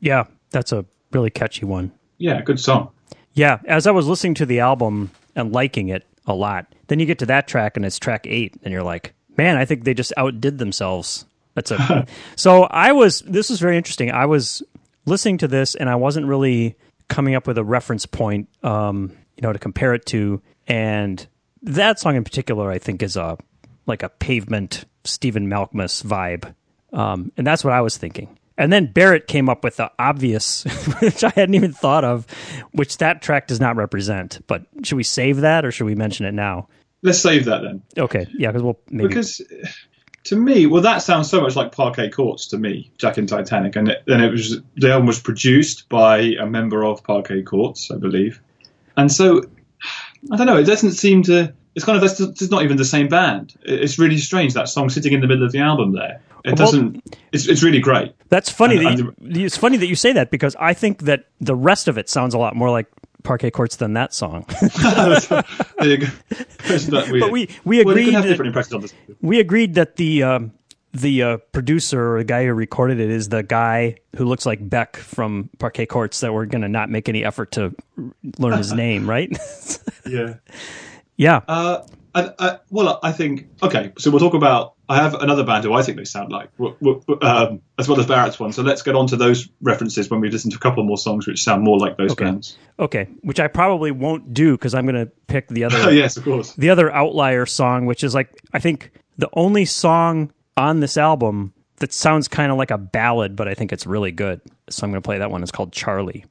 Speaker 1: Yeah, that's a really catchy one.
Speaker 2: Yeah, good song.
Speaker 1: Yeah, as I was listening to the album and liking it a lot, then you get to that track and it's track eight, and you're like, man, I think they just outdid themselves. That's a so I was. This was very interesting. I was listening to this and I wasn't really coming up with a reference point, um, you know, to compare it to. And that song in particular, I think, is a like a Pavement, Stephen Malkmus vibe, um, and that's what I was thinking. And then Barrett came up with the obvious, which I hadn't even thought of, which that track does not represent. But should we save that or should we mention it now?
Speaker 2: Let's save that then.
Speaker 1: Okay, yeah, because we'll maybe
Speaker 2: because to me, well, that sounds so much like Parquet Courts to me, Jack and Titanic, and it, and it was the album was produced by a member of Parquet Courts, I believe, and so I don't know. It doesn't seem to. It's kind of that's it's not even the same band. It's really strange that song sitting in the middle of the album there. It doesn't. Well, it's it's really great.
Speaker 1: That's funny.
Speaker 2: And,
Speaker 1: that you, it's funny that you say that because I think that the rest of it sounds a lot more like Parquet Courts than that song.
Speaker 2: There you go. That weird.
Speaker 1: But we we agreed.
Speaker 2: Well, you can have
Speaker 1: that,
Speaker 2: different impressions on this.
Speaker 1: We agreed that the um, the uh, producer or the guy who recorded it is the guy who looks like Beck from Parquet Courts. That we're going to not make any effort to learn his name, right?
Speaker 2: Yeah.
Speaker 1: Yeah.
Speaker 2: Uh, I, I, well, I think okay. So we'll talk about. I have another band who I think they sound like, um, as well as Barrett's one. So let's get on to those references when we listen to a couple more songs which sound more like those
Speaker 1: okay.
Speaker 2: bands.
Speaker 1: Okay, which I probably won't do because I'm going to pick the other.
Speaker 2: Yes, of course.
Speaker 1: The other outlier song, which is like I think the only song on this album that sounds kind of like a ballad, but I think it's really good. So I'm going to play that one. It's called Charlie.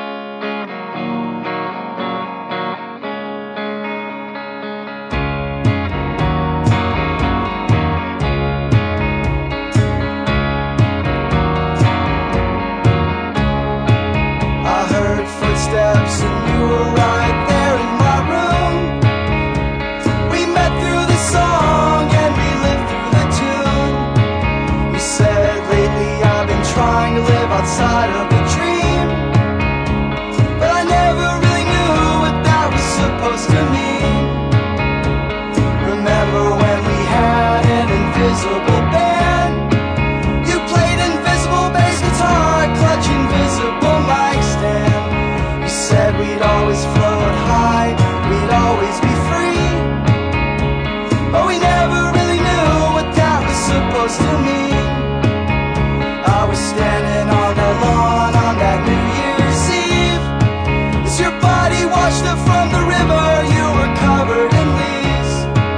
Speaker 3: Steps and you were right there in my room. We met through the song and we lived through the tune. You said lately I've been trying to live outside of the dream, but I never really knew what that was supposed to mean. Remember when we had an invisible band? You played invisible bass guitar, clutch invisible mic stand. Said we'd always float high, we'd always be free, but we never really knew what that was supposed to mean. I was standing on the lawn on that New Year's Eve as your body washed up from the river, you were covered in leaves.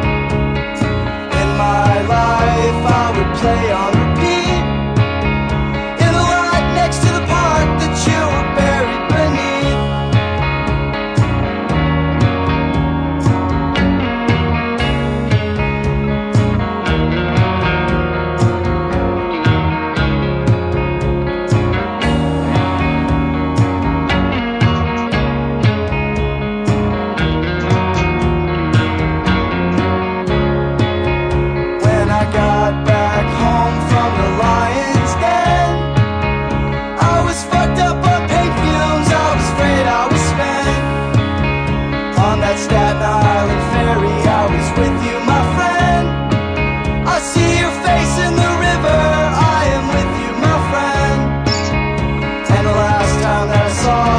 Speaker 3: In my life I would play on repeat in the lot next to the park that you were buried beneath. Staten Island ferry, I was with you, my friend. I see your face in the river, I am with you, my friend. And the last time that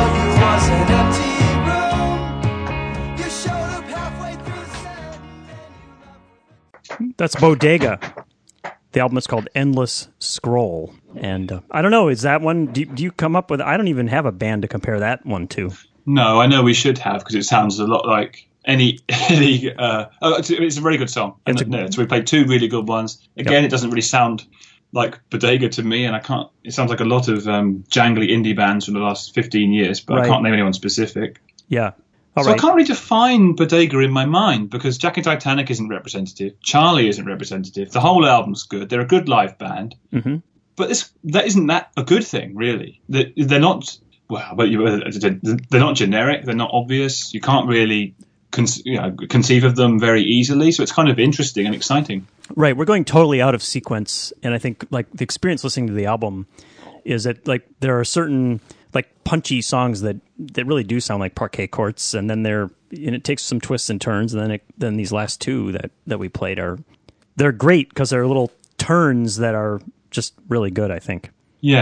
Speaker 3: I saw you was an empty room. You showed up halfway through the set and you left.
Speaker 1: That's Bodega. The album is called Endless Scroll. And uh, I don't know, is that one, do, do you come up with, I don't even have a band to compare that one to.
Speaker 2: No, I know we should have because it sounds a lot like any. any uh, oh, it's, it's a very good song. And,
Speaker 1: a,
Speaker 2: no, so we played two really good ones. Again,
Speaker 1: yep.
Speaker 2: It doesn't really sound like Bodega to me, and I can't. It sounds like a lot of um, jangly indie bands from the last fifteen years, but right. I can't name anyone specific.
Speaker 1: Yeah. All
Speaker 2: so
Speaker 1: right.
Speaker 2: I can't really define Bodega in my mind because Jack and Titanic isn't representative. Charlie isn't representative. The whole album's good. They're a good live band,
Speaker 1: mm-hmm.
Speaker 2: but this that isn't that a good thing really. They're, they're not. Well, but you, they're not generic. They're not obvious. You can't really con- you know, conceive of them very easily. So it's kind of interesting and exciting.
Speaker 1: Right. We're going totally out of sequence. And I think like the experience listening to the album is that like there are certain like punchy songs that, that really do sound like Parquet Courts. And then they're, and it takes some twists and turns. And then it, then these last two that, that we played are, they're great because they're little turns that are just really good, I think.
Speaker 2: Yeah.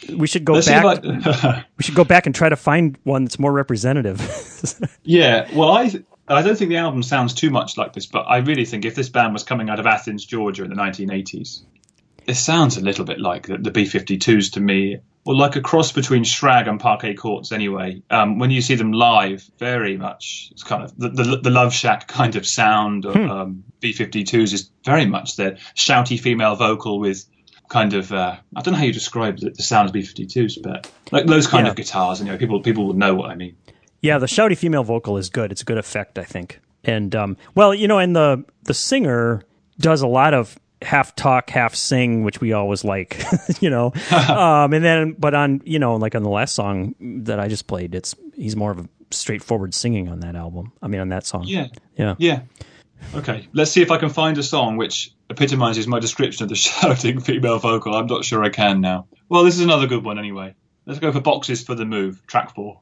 Speaker 1: We should go
Speaker 2: Let's
Speaker 1: back.
Speaker 2: see if I-
Speaker 1: We should go back and try to find one that's more representative.
Speaker 2: Yeah, well, I th- I don't think the album sounds too much like this, but I really think if this band was coming out of Athens, Georgia in the nineteen eighties, it sounds a little bit like the, the B fifty-twos to me, or like a cross between Shrag and Parquet Courts anyway. Um, when you see them live, very much, it's kind of the, the, the Love Shack kind of sound of
Speaker 1: Hmm.
Speaker 2: um, B fifty-twos is very much the shouty female vocal with kind of, uh, I don't know how you describe the, the sound of B fifty-twos, but like those kind
Speaker 1: Yeah.
Speaker 2: of guitars, and you know, people people will know what I mean.
Speaker 1: Yeah, the shouty female vocal is good. It's a good effect, I think. And um, well, you know, and the the singer does a lot of half talk, half sing, which we always like, you know. um, and then, but on you know, like on the last song that I just played, it's he's more of a straightforward singing on that album. I mean, on that song.
Speaker 2: Yeah.
Speaker 1: Yeah.
Speaker 2: Yeah. Okay. Let's see if I can find a song which epitomizes my description of the shouting female vocal. I'm not sure I can now. Well, this is another good one anyway. Let's go for Boxes for the Move, track four.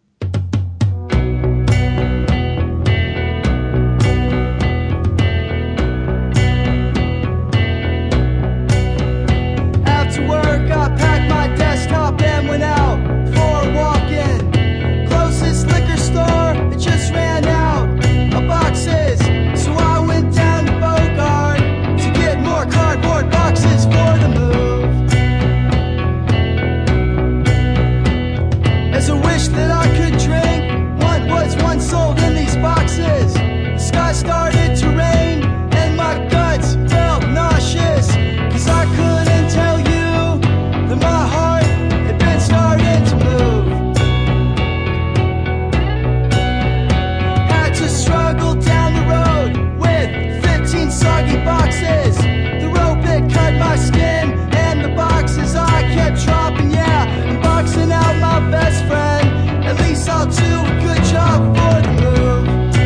Speaker 3: After work, I packed my desktop and went out for a walk-in. Closest liquor store, it just ran out of boxes. So I went down to Bogart to get more cardboard boxes for the move. As a wish that I could drink, what was once sold in these boxes. The sky started to rain and my guts felt nauseous. Cause I couldn't tell you that my heart had been starting to move. Had to struggle down the road with fifteen soggy boxes. The rope had cut my skin and the boxes I kept dropping. Yeah, I'm boxing out my best friend. At least I'll do a good job for the move.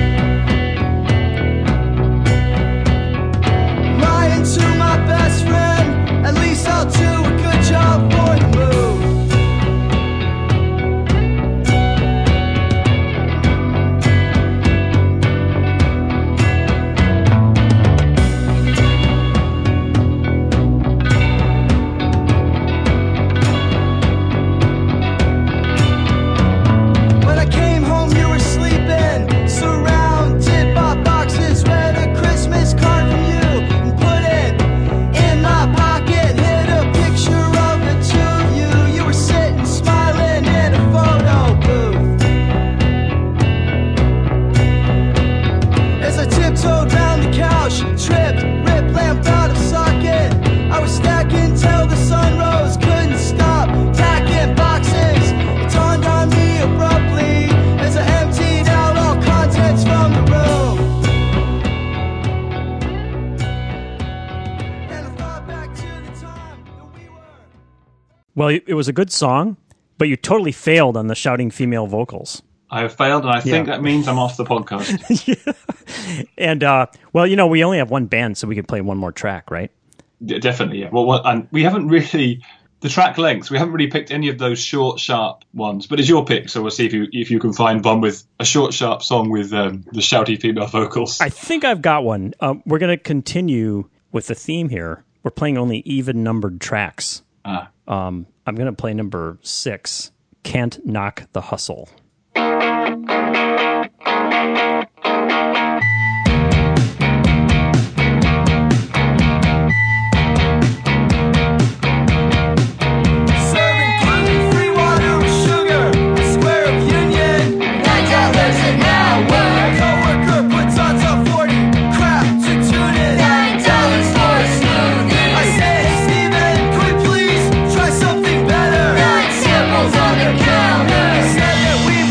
Speaker 3: Lying to my best friend. At least I'll do a good job for the move. When I came home, you were sleeping, surrounded by boxes. Read a Christmas card from you and put it in my pocket. Hid a picture of the two of you. You were sitting, smiling in a photo booth. As I tiptoed round the couch, tripped, ripped lamp out of socket. I was stacking till the sun rose, couldn't stop packing boxes. It dawned on me abruptly as I emptied out all contents from the room. And I thought back to the time that we were.
Speaker 1: Well, it it was a good song, but you totally failed on the shouting female vocals.
Speaker 2: I have failed, and I think
Speaker 1: Yeah.
Speaker 2: that means I'm off the podcast.
Speaker 1: And uh, well, you know, we only have one band, so we could play one more track, right?
Speaker 2: Yeah, definitely, yeah. Well, what, and we haven't really the track lengths. We haven't really picked any of those short, sharp ones. But it's your pick, so we'll see if you if you can find one with a short, sharp song with um, the shouty female vocals.
Speaker 1: I think I've got one. Um, we're going to continue with the theme here. We're playing only even numbered tracks.
Speaker 2: Ah.
Speaker 1: Um, I'm going to play number six. Can't Knock the Hustle.
Speaker 3: Serving gluten-free water with sugar, a square of Union. Nine dollars an hour. Coworker puts on top forty, crap to tune in. Nine dollars for a smoothie. I say, hey Steven, could we please try something better? Nine samples on their counter. He said that we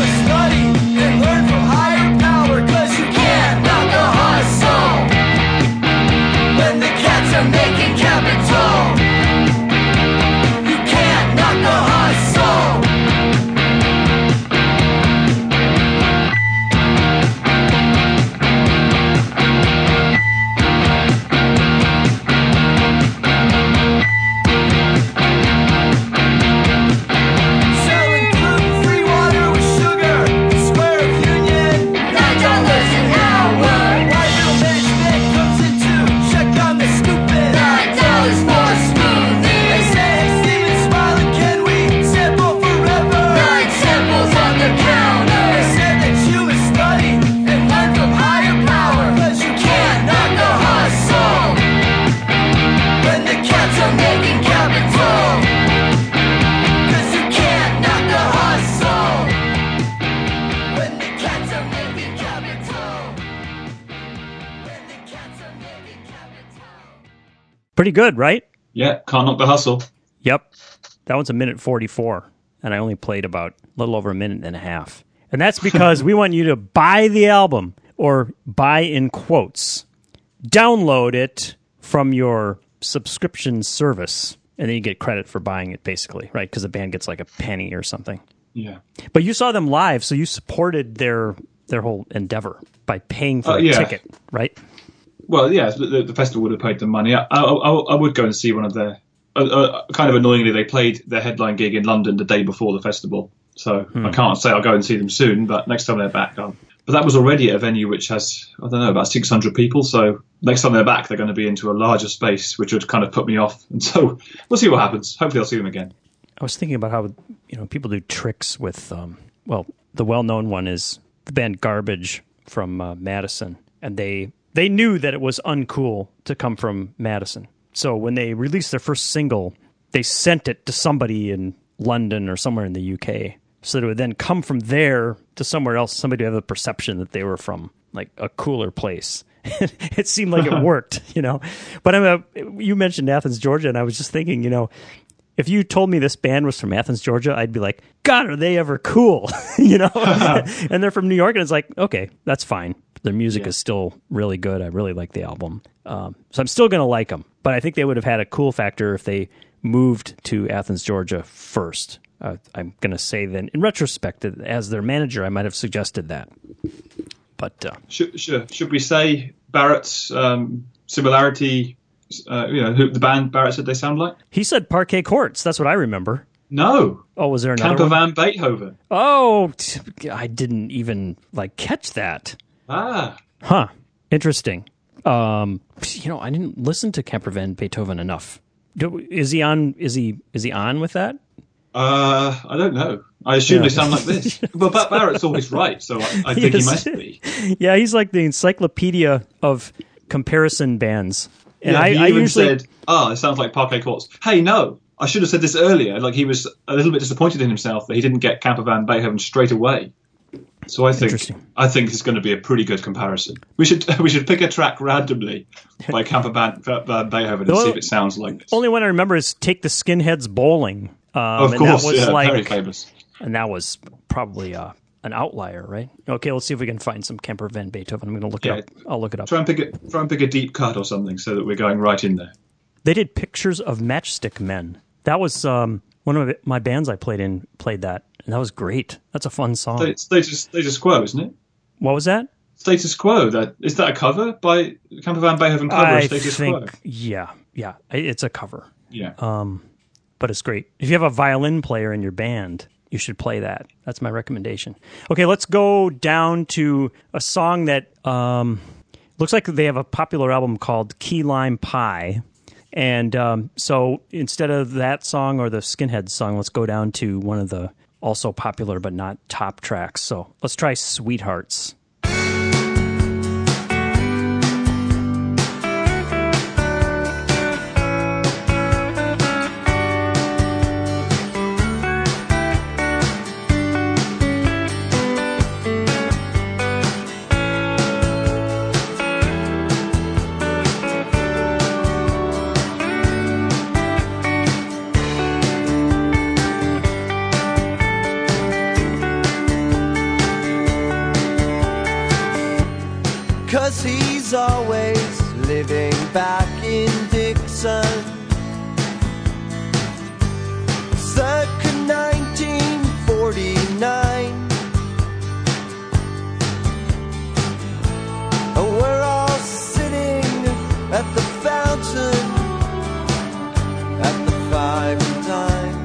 Speaker 1: Pretty good, right?
Speaker 2: Yeah, can't knock the hustle.
Speaker 1: Yep. That one's a minute forty-four, and I only played about a little over a minute and a half. And that's because we want you to buy the album, or buy in quotes. Download it from your subscription service, and then you get credit for buying it, basically, right? Because the band gets like a penny or something.
Speaker 2: Yeah.
Speaker 1: But you saw them live, so you supported their their whole endeavor by paying for
Speaker 2: Uh,
Speaker 1: a
Speaker 2: yeah.
Speaker 1: ticket, right?
Speaker 2: Well, yeah, the, the festival would have paid them money. I, I, I, I would go and see one of their. Uh, uh, kind of annoyingly, they played their headline gig in London the day before the festival, so
Speaker 1: Hmm.
Speaker 2: I can't say I'll go and see them soon. But next time they're back, I'll. But that was already at a venue which has, I don't know, about six hundred people. So next time they're back, they're going to be into a larger space, which would kind of put me off. And so we'll see what happens. Hopefully, I'll see them again.
Speaker 1: I was thinking about how, you know, people do tricks with, um, well, the well-known one is the band Garbage from uh, Madison, and they they knew that it was uncool to come from Madison. So when they released their first single, they sent it to somebody in London or somewhere in the U K, so that it would then come from there to somewhere else. Somebody would have the perception that they were from like a cooler place. It seemed like it worked, you know. But I'm a, you mentioned Athens, Georgia, and I was just thinking, you know, if you told me this band was from Athens, Georgia, I'd be like, God, are they ever cool? You know? And they're from New York, and it's like, okay, that's fine. Their music
Speaker 2: Yeah.
Speaker 1: is still really good. I really like the album. Um, so I'm still going to like them. But I think they would have had a cool factor if they moved to Athens, Georgia first. Uh, I'm going to say then, in retrospect, that as their manager, I might have suggested that. But uh,
Speaker 2: Should, should, should we say Barrett's um, similarity, uh, you know, who the band Barrett said they sound like?
Speaker 1: he said Parquet Courts. That's what I remember.
Speaker 2: No.
Speaker 1: Oh, was there another
Speaker 2: Camper
Speaker 1: one?
Speaker 2: Van Beethoven.
Speaker 1: Oh, t- I didn't even like catch that.
Speaker 2: Ah.
Speaker 1: Huh. Interesting. Um, you know, I didn't listen to Camper Van Beethoven enough. Do, is he on? Is he? Is he on with that?
Speaker 2: Uh, I don't know. I assume
Speaker 1: Yeah.
Speaker 2: they sound like this. Well, but Barrett's always right, so I, I think
Speaker 1: Yes.
Speaker 2: he must be.
Speaker 1: Yeah, he's like the encyclopedia of comparison bands. And
Speaker 2: Yeah,
Speaker 1: I,
Speaker 2: he
Speaker 1: I
Speaker 2: even
Speaker 1: usually
Speaker 2: said, "Ah, it sounds like Parquet Courts." Hey, no, I should have said this earlier. Like he was a little bit disappointed in himself that he didn't get Camper Van Beethoven straight away. So I think
Speaker 1: Interesting.
Speaker 2: I think it's going to be a pretty good comparison. We should we should pick a track randomly by Camper Van, Van Beethoven and
Speaker 1: Well,
Speaker 2: see if it sounds like this.
Speaker 1: only one I remember is "Take the Skinheads Bowling." Um,
Speaker 2: Of
Speaker 1: and
Speaker 2: course,
Speaker 1: that was
Speaker 2: yeah,
Speaker 1: like,
Speaker 2: very famous.
Speaker 1: and that was probably uh, an outlier, right? Okay, let's see if we can find some Camper Van Beethoven. I'm going to look
Speaker 2: Yeah.
Speaker 1: it up. I'll look it up.
Speaker 2: Try and pick a try and pick a deep cut or something so that we're going right in there.
Speaker 1: They did Pictures of Matchstick Men. That was um, one of my bands I played in played that, and that was great. That's a fun song.
Speaker 2: Sta- Status Status Quo, isn't it?
Speaker 1: What was that?
Speaker 2: Status Quo. That is that a cover by Camper Van Beethoven cover
Speaker 1: I
Speaker 2: of Status
Speaker 1: think,
Speaker 2: Quo?
Speaker 1: yeah, yeah, it's a cover,
Speaker 2: Yeah.
Speaker 1: but it's great. If you have a violin player in your band, you should play that. That's my recommendation. Okay, let's go down to a song that um, looks like they have a popular album called Key Lime Pie. And um, so instead of that song or the Skinheads song, let's go down to one of the also popular but not top tracks. So let's try Sweethearts.
Speaker 3: Cause he's always living back in Dixon, circa nineteen forty-nine. And we're all sitting at the fountain at the five time.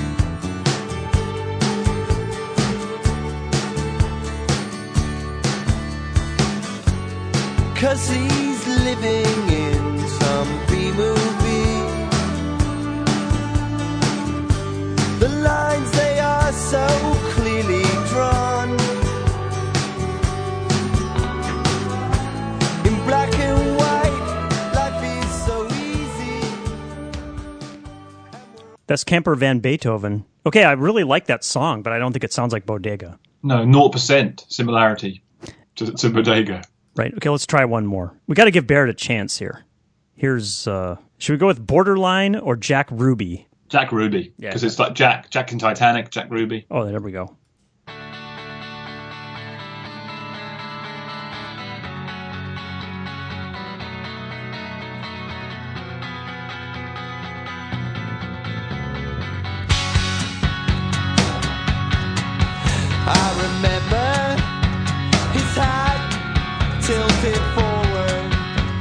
Speaker 3: Cause he's living in some B-movie. The lines, they are so clearly drawn in black and white. Life is so easy.
Speaker 1: That's Camper Van Beethoven. Okay, I really like that song, but I don't think it sounds like Bodega.
Speaker 2: No, zero percent similarity to, to Bodega.
Speaker 1: Right. Okay, let's try one more. We got to give Barrett a chance here. Here's uh, Should we go with Borderline or Jack Ruby?
Speaker 2: Jack Ruby, because
Speaker 1: Yeah.
Speaker 2: it's like Jack, Jack in Titanic, Jack Ruby.
Speaker 1: Oh, there we go.
Speaker 3: I remember his hat tilted forward,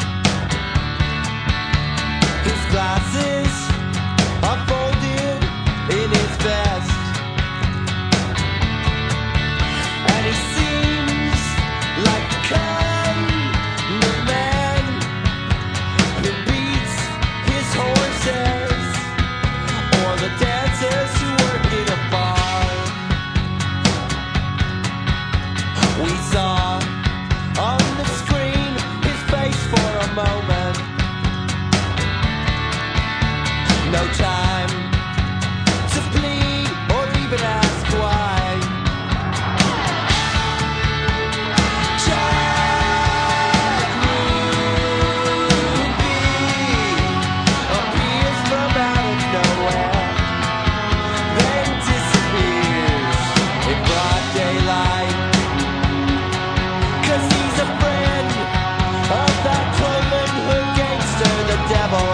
Speaker 3: his glasses are folded in his vest, and he seems like the kind of man who beats his horses or the dancers who work in a bar. We saw on the screen his face for a moment. No time to plead or even ask why. Jack Ruby appears from out of nowhere, then disappears in broad daylight. 'Cause he's a friend of that Cloven Hood gangster, the devil.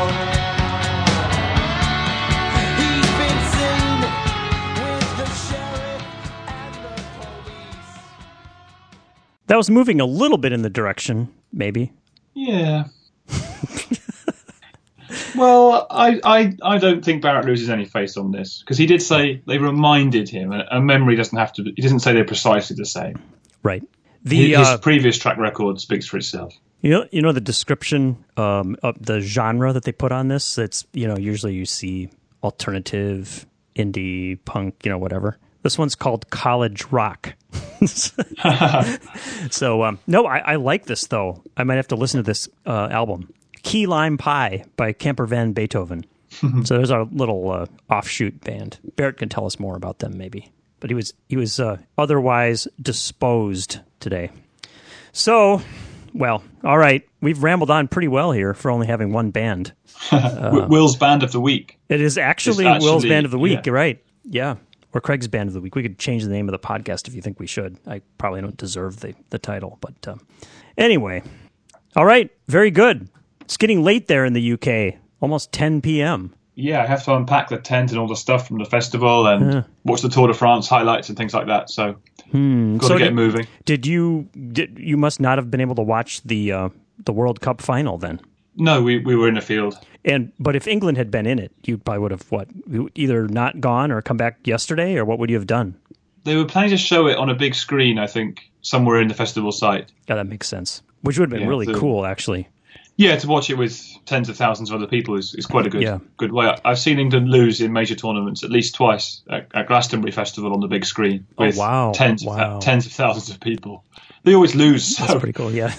Speaker 3: He's been seen with the sheriff and the police.
Speaker 1: That was moving a little bit in the direction, maybe.
Speaker 2: Yeah. Well, I, I, I don't think Barrett loses any face on this, because he did say they reminded him, and a memory doesn't have to. He doesn't say they're precisely the same.
Speaker 1: Right. The
Speaker 2: His
Speaker 1: uh,
Speaker 2: previous track record speaks for itself.
Speaker 1: you know you know the description um, of the genre that they put on this. It's you know usually you see alternative, indie, punk, you know whatever. This one's called college rock. So um, no, I, I like this though. I might have to listen to this uh, album. Key Lime Pie by Camper Van Beethoven. So there's our little uh, offshoot band. Barrett can tell us more about them maybe. But he was he was uh, otherwise disposed today. So, well, all right. We've rambled on pretty well here for only having one band.
Speaker 2: Uh, Will's Band of the Week.
Speaker 1: It is actually,
Speaker 2: It's actually
Speaker 1: Will's Band of the Week.
Speaker 2: yeah.
Speaker 1: You're right. Yeah. Or Craig's Band of the Week. We could change the name of the podcast if you think we should. I probably don't deserve the, the title. But um, anyway. All right. Very good. It's getting late there in the U K. Almost ten p.m.
Speaker 2: Yeah, I have to unpack the tent and all the stuff from the festival and
Speaker 1: Yeah.
Speaker 2: watch the Tour de France highlights and things like that. So,
Speaker 1: Hmm.
Speaker 2: got
Speaker 1: So
Speaker 2: to get
Speaker 1: did-
Speaker 2: moving.
Speaker 1: Did you did you must not have been able to watch the uh, the World Cup final then?
Speaker 2: No, we, we were in the field.
Speaker 1: And but if England had been in it, you probably would have what you either not gone or come back yesterday, or what would you have done?
Speaker 2: They were planning to show it on a big screen, I think, somewhere in the festival site.
Speaker 1: Yeah, that makes sense. Which would have been
Speaker 2: Yeah,
Speaker 1: really
Speaker 2: so-
Speaker 1: cool, actually.
Speaker 2: Yeah, to watch it with tens of thousands of other people is, is quite a good
Speaker 1: Yeah.
Speaker 2: good way. I- I've seen England lose in major tournaments at least twice at, at Glastonbury Festival on the big screen
Speaker 1: Oh,
Speaker 2: with
Speaker 1: wow.
Speaker 2: tens of
Speaker 1: Wow.
Speaker 2: thou- tens of thousands of people. They always lose. So.
Speaker 1: That's pretty cool. Yeah,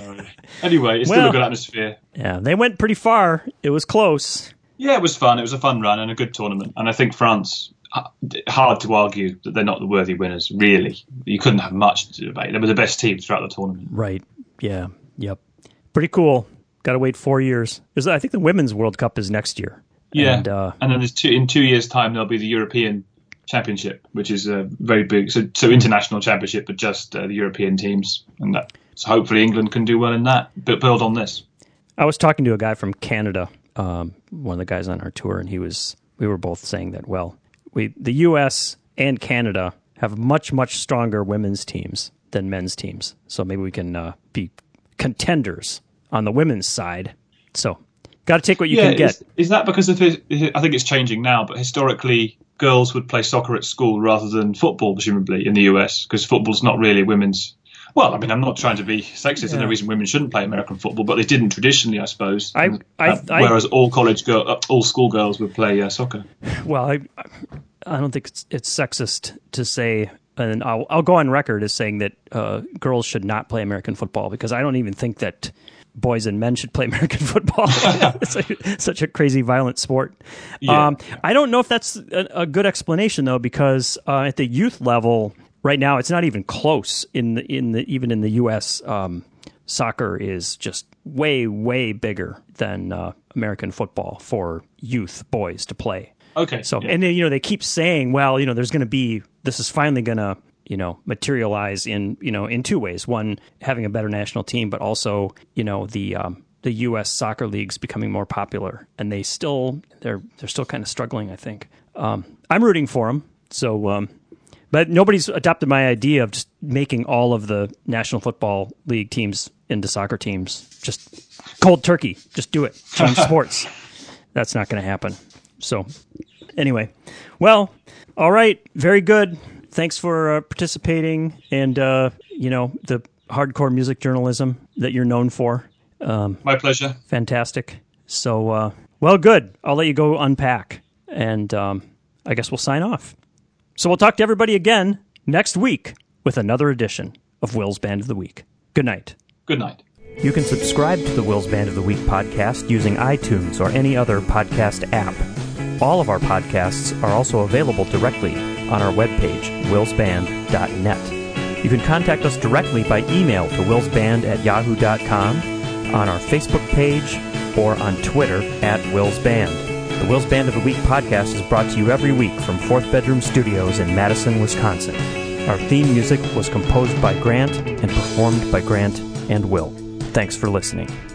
Speaker 2: Anyway, it's still
Speaker 1: Well-
Speaker 2: a good atmosphere.
Speaker 1: yeah. They went pretty far. It was close.
Speaker 2: Yeah, it was fun. It was a fun run and a good tournament. And I think France, uh, hard to argue that they're not the worthy winners, really. You couldn't have much to debate. They were the best team throughout the tournament.
Speaker 1: Right. Yeah. Yep. Pretty cool. Got to wait four years. Is I think the Women's World Cup is next year.
Speaker 2: Yeah.
Speaker 1: And, uh,
Speaker 2: and then there's two, in two years' time, there'll be the European Championship, which is a very big, so, so international championship, but just uh, the European teams. And that, so hopefully England can do well in that, but build on this.
Speaker 1: I was talking to a guy from Canada, um, one of the guys on our tour, and he was. We were both saying that. Well, we the U S and Canada have much much stronger women's teams than men's teams, so maybe we can uh, be contenders on the women's side. So, got to take what you
Speaker 2: yeah,
Speaker 1: can get.
Speaker 2: Is, is that because of his, I think it's changing now, but historically girls would play soccer at school rather than football, presumably, in the U S, because football's not really women's. Well, I mean, I'm not trying to be sexist. There's
Speaker 1: Yeah.
Speaker 2: no reason women shouldn't play American football, but they didn't traditionally, I suppose.
Speaker 1: I-
Speaker 2: And,
Speaker 1: I-
Speaker 2: uh,
Speaker 1: I-
Speaker 2: whereas all college girl, uh, all school girls would play uh, soccer.
Speaker 1: Well, I, I don't think it's, it's sexist to say, and I'll, I'll go on record as saying that uh, girls should not play American football, because I don't even think that boys and men should play American football. It's like, such a crazy, violent sport.
Speaker 2: Yeah.
Speaker 1: Um, I don't know if that's a, a good explanation, though, because uh, at the youth level right now, it's not even close in the, in the even in the U S. Um, soccer is just way, way bigger than uh, American football for youth boys to play.
Speaker 2: Okay.
Speaker 1: So,
Speaker 2: yeah.
Speaker 1: and you know, they keep saying, well, you know, there's going to be, this is finally going to, you know, materialize in, you know, in two ways. One, having a better national team, but also, you know, the um, the U S soccer leagues becoming more popular, and they still they're they're still kind of struggling, I think. Um, I'm rooting for them. So, um, but nobody's adopted my idea of just making all of the National Football League teams into soccer teams. Just cold turkey. Just do it. Change sports. That's not going to happen. So, anyway, well, all right, very good. Thanks for uh, participating and, uh, you know, the hardcore music journalism that you're known for. Um,
Speaker 2: My pleasure.
Speaker 1: Fantastic. So, uh, well, good. I'll let you go unpack, and um, I guess we'll sign off. So we'll talk to everybody again next week with another edition of Will's Band of the Week. Good night.
Speaker 2: Good night.
Speaker 1: You can subscribe to the Will's Band of the Week podcast using iTunes or any other podcast app. All of our podcasts are also available directly on our webpage, wills band dot net. You can contact us directly by email to willsband at yahoo dot com, on our Facebook page, or on Twitter at willsband. The Will's Band of the Week podcast is brought to you every week from Fourth Bedroom Studios in Madison, Wisconsin. Our theme music was composed by Grant and performed by Grant and Will. Thanks for listening.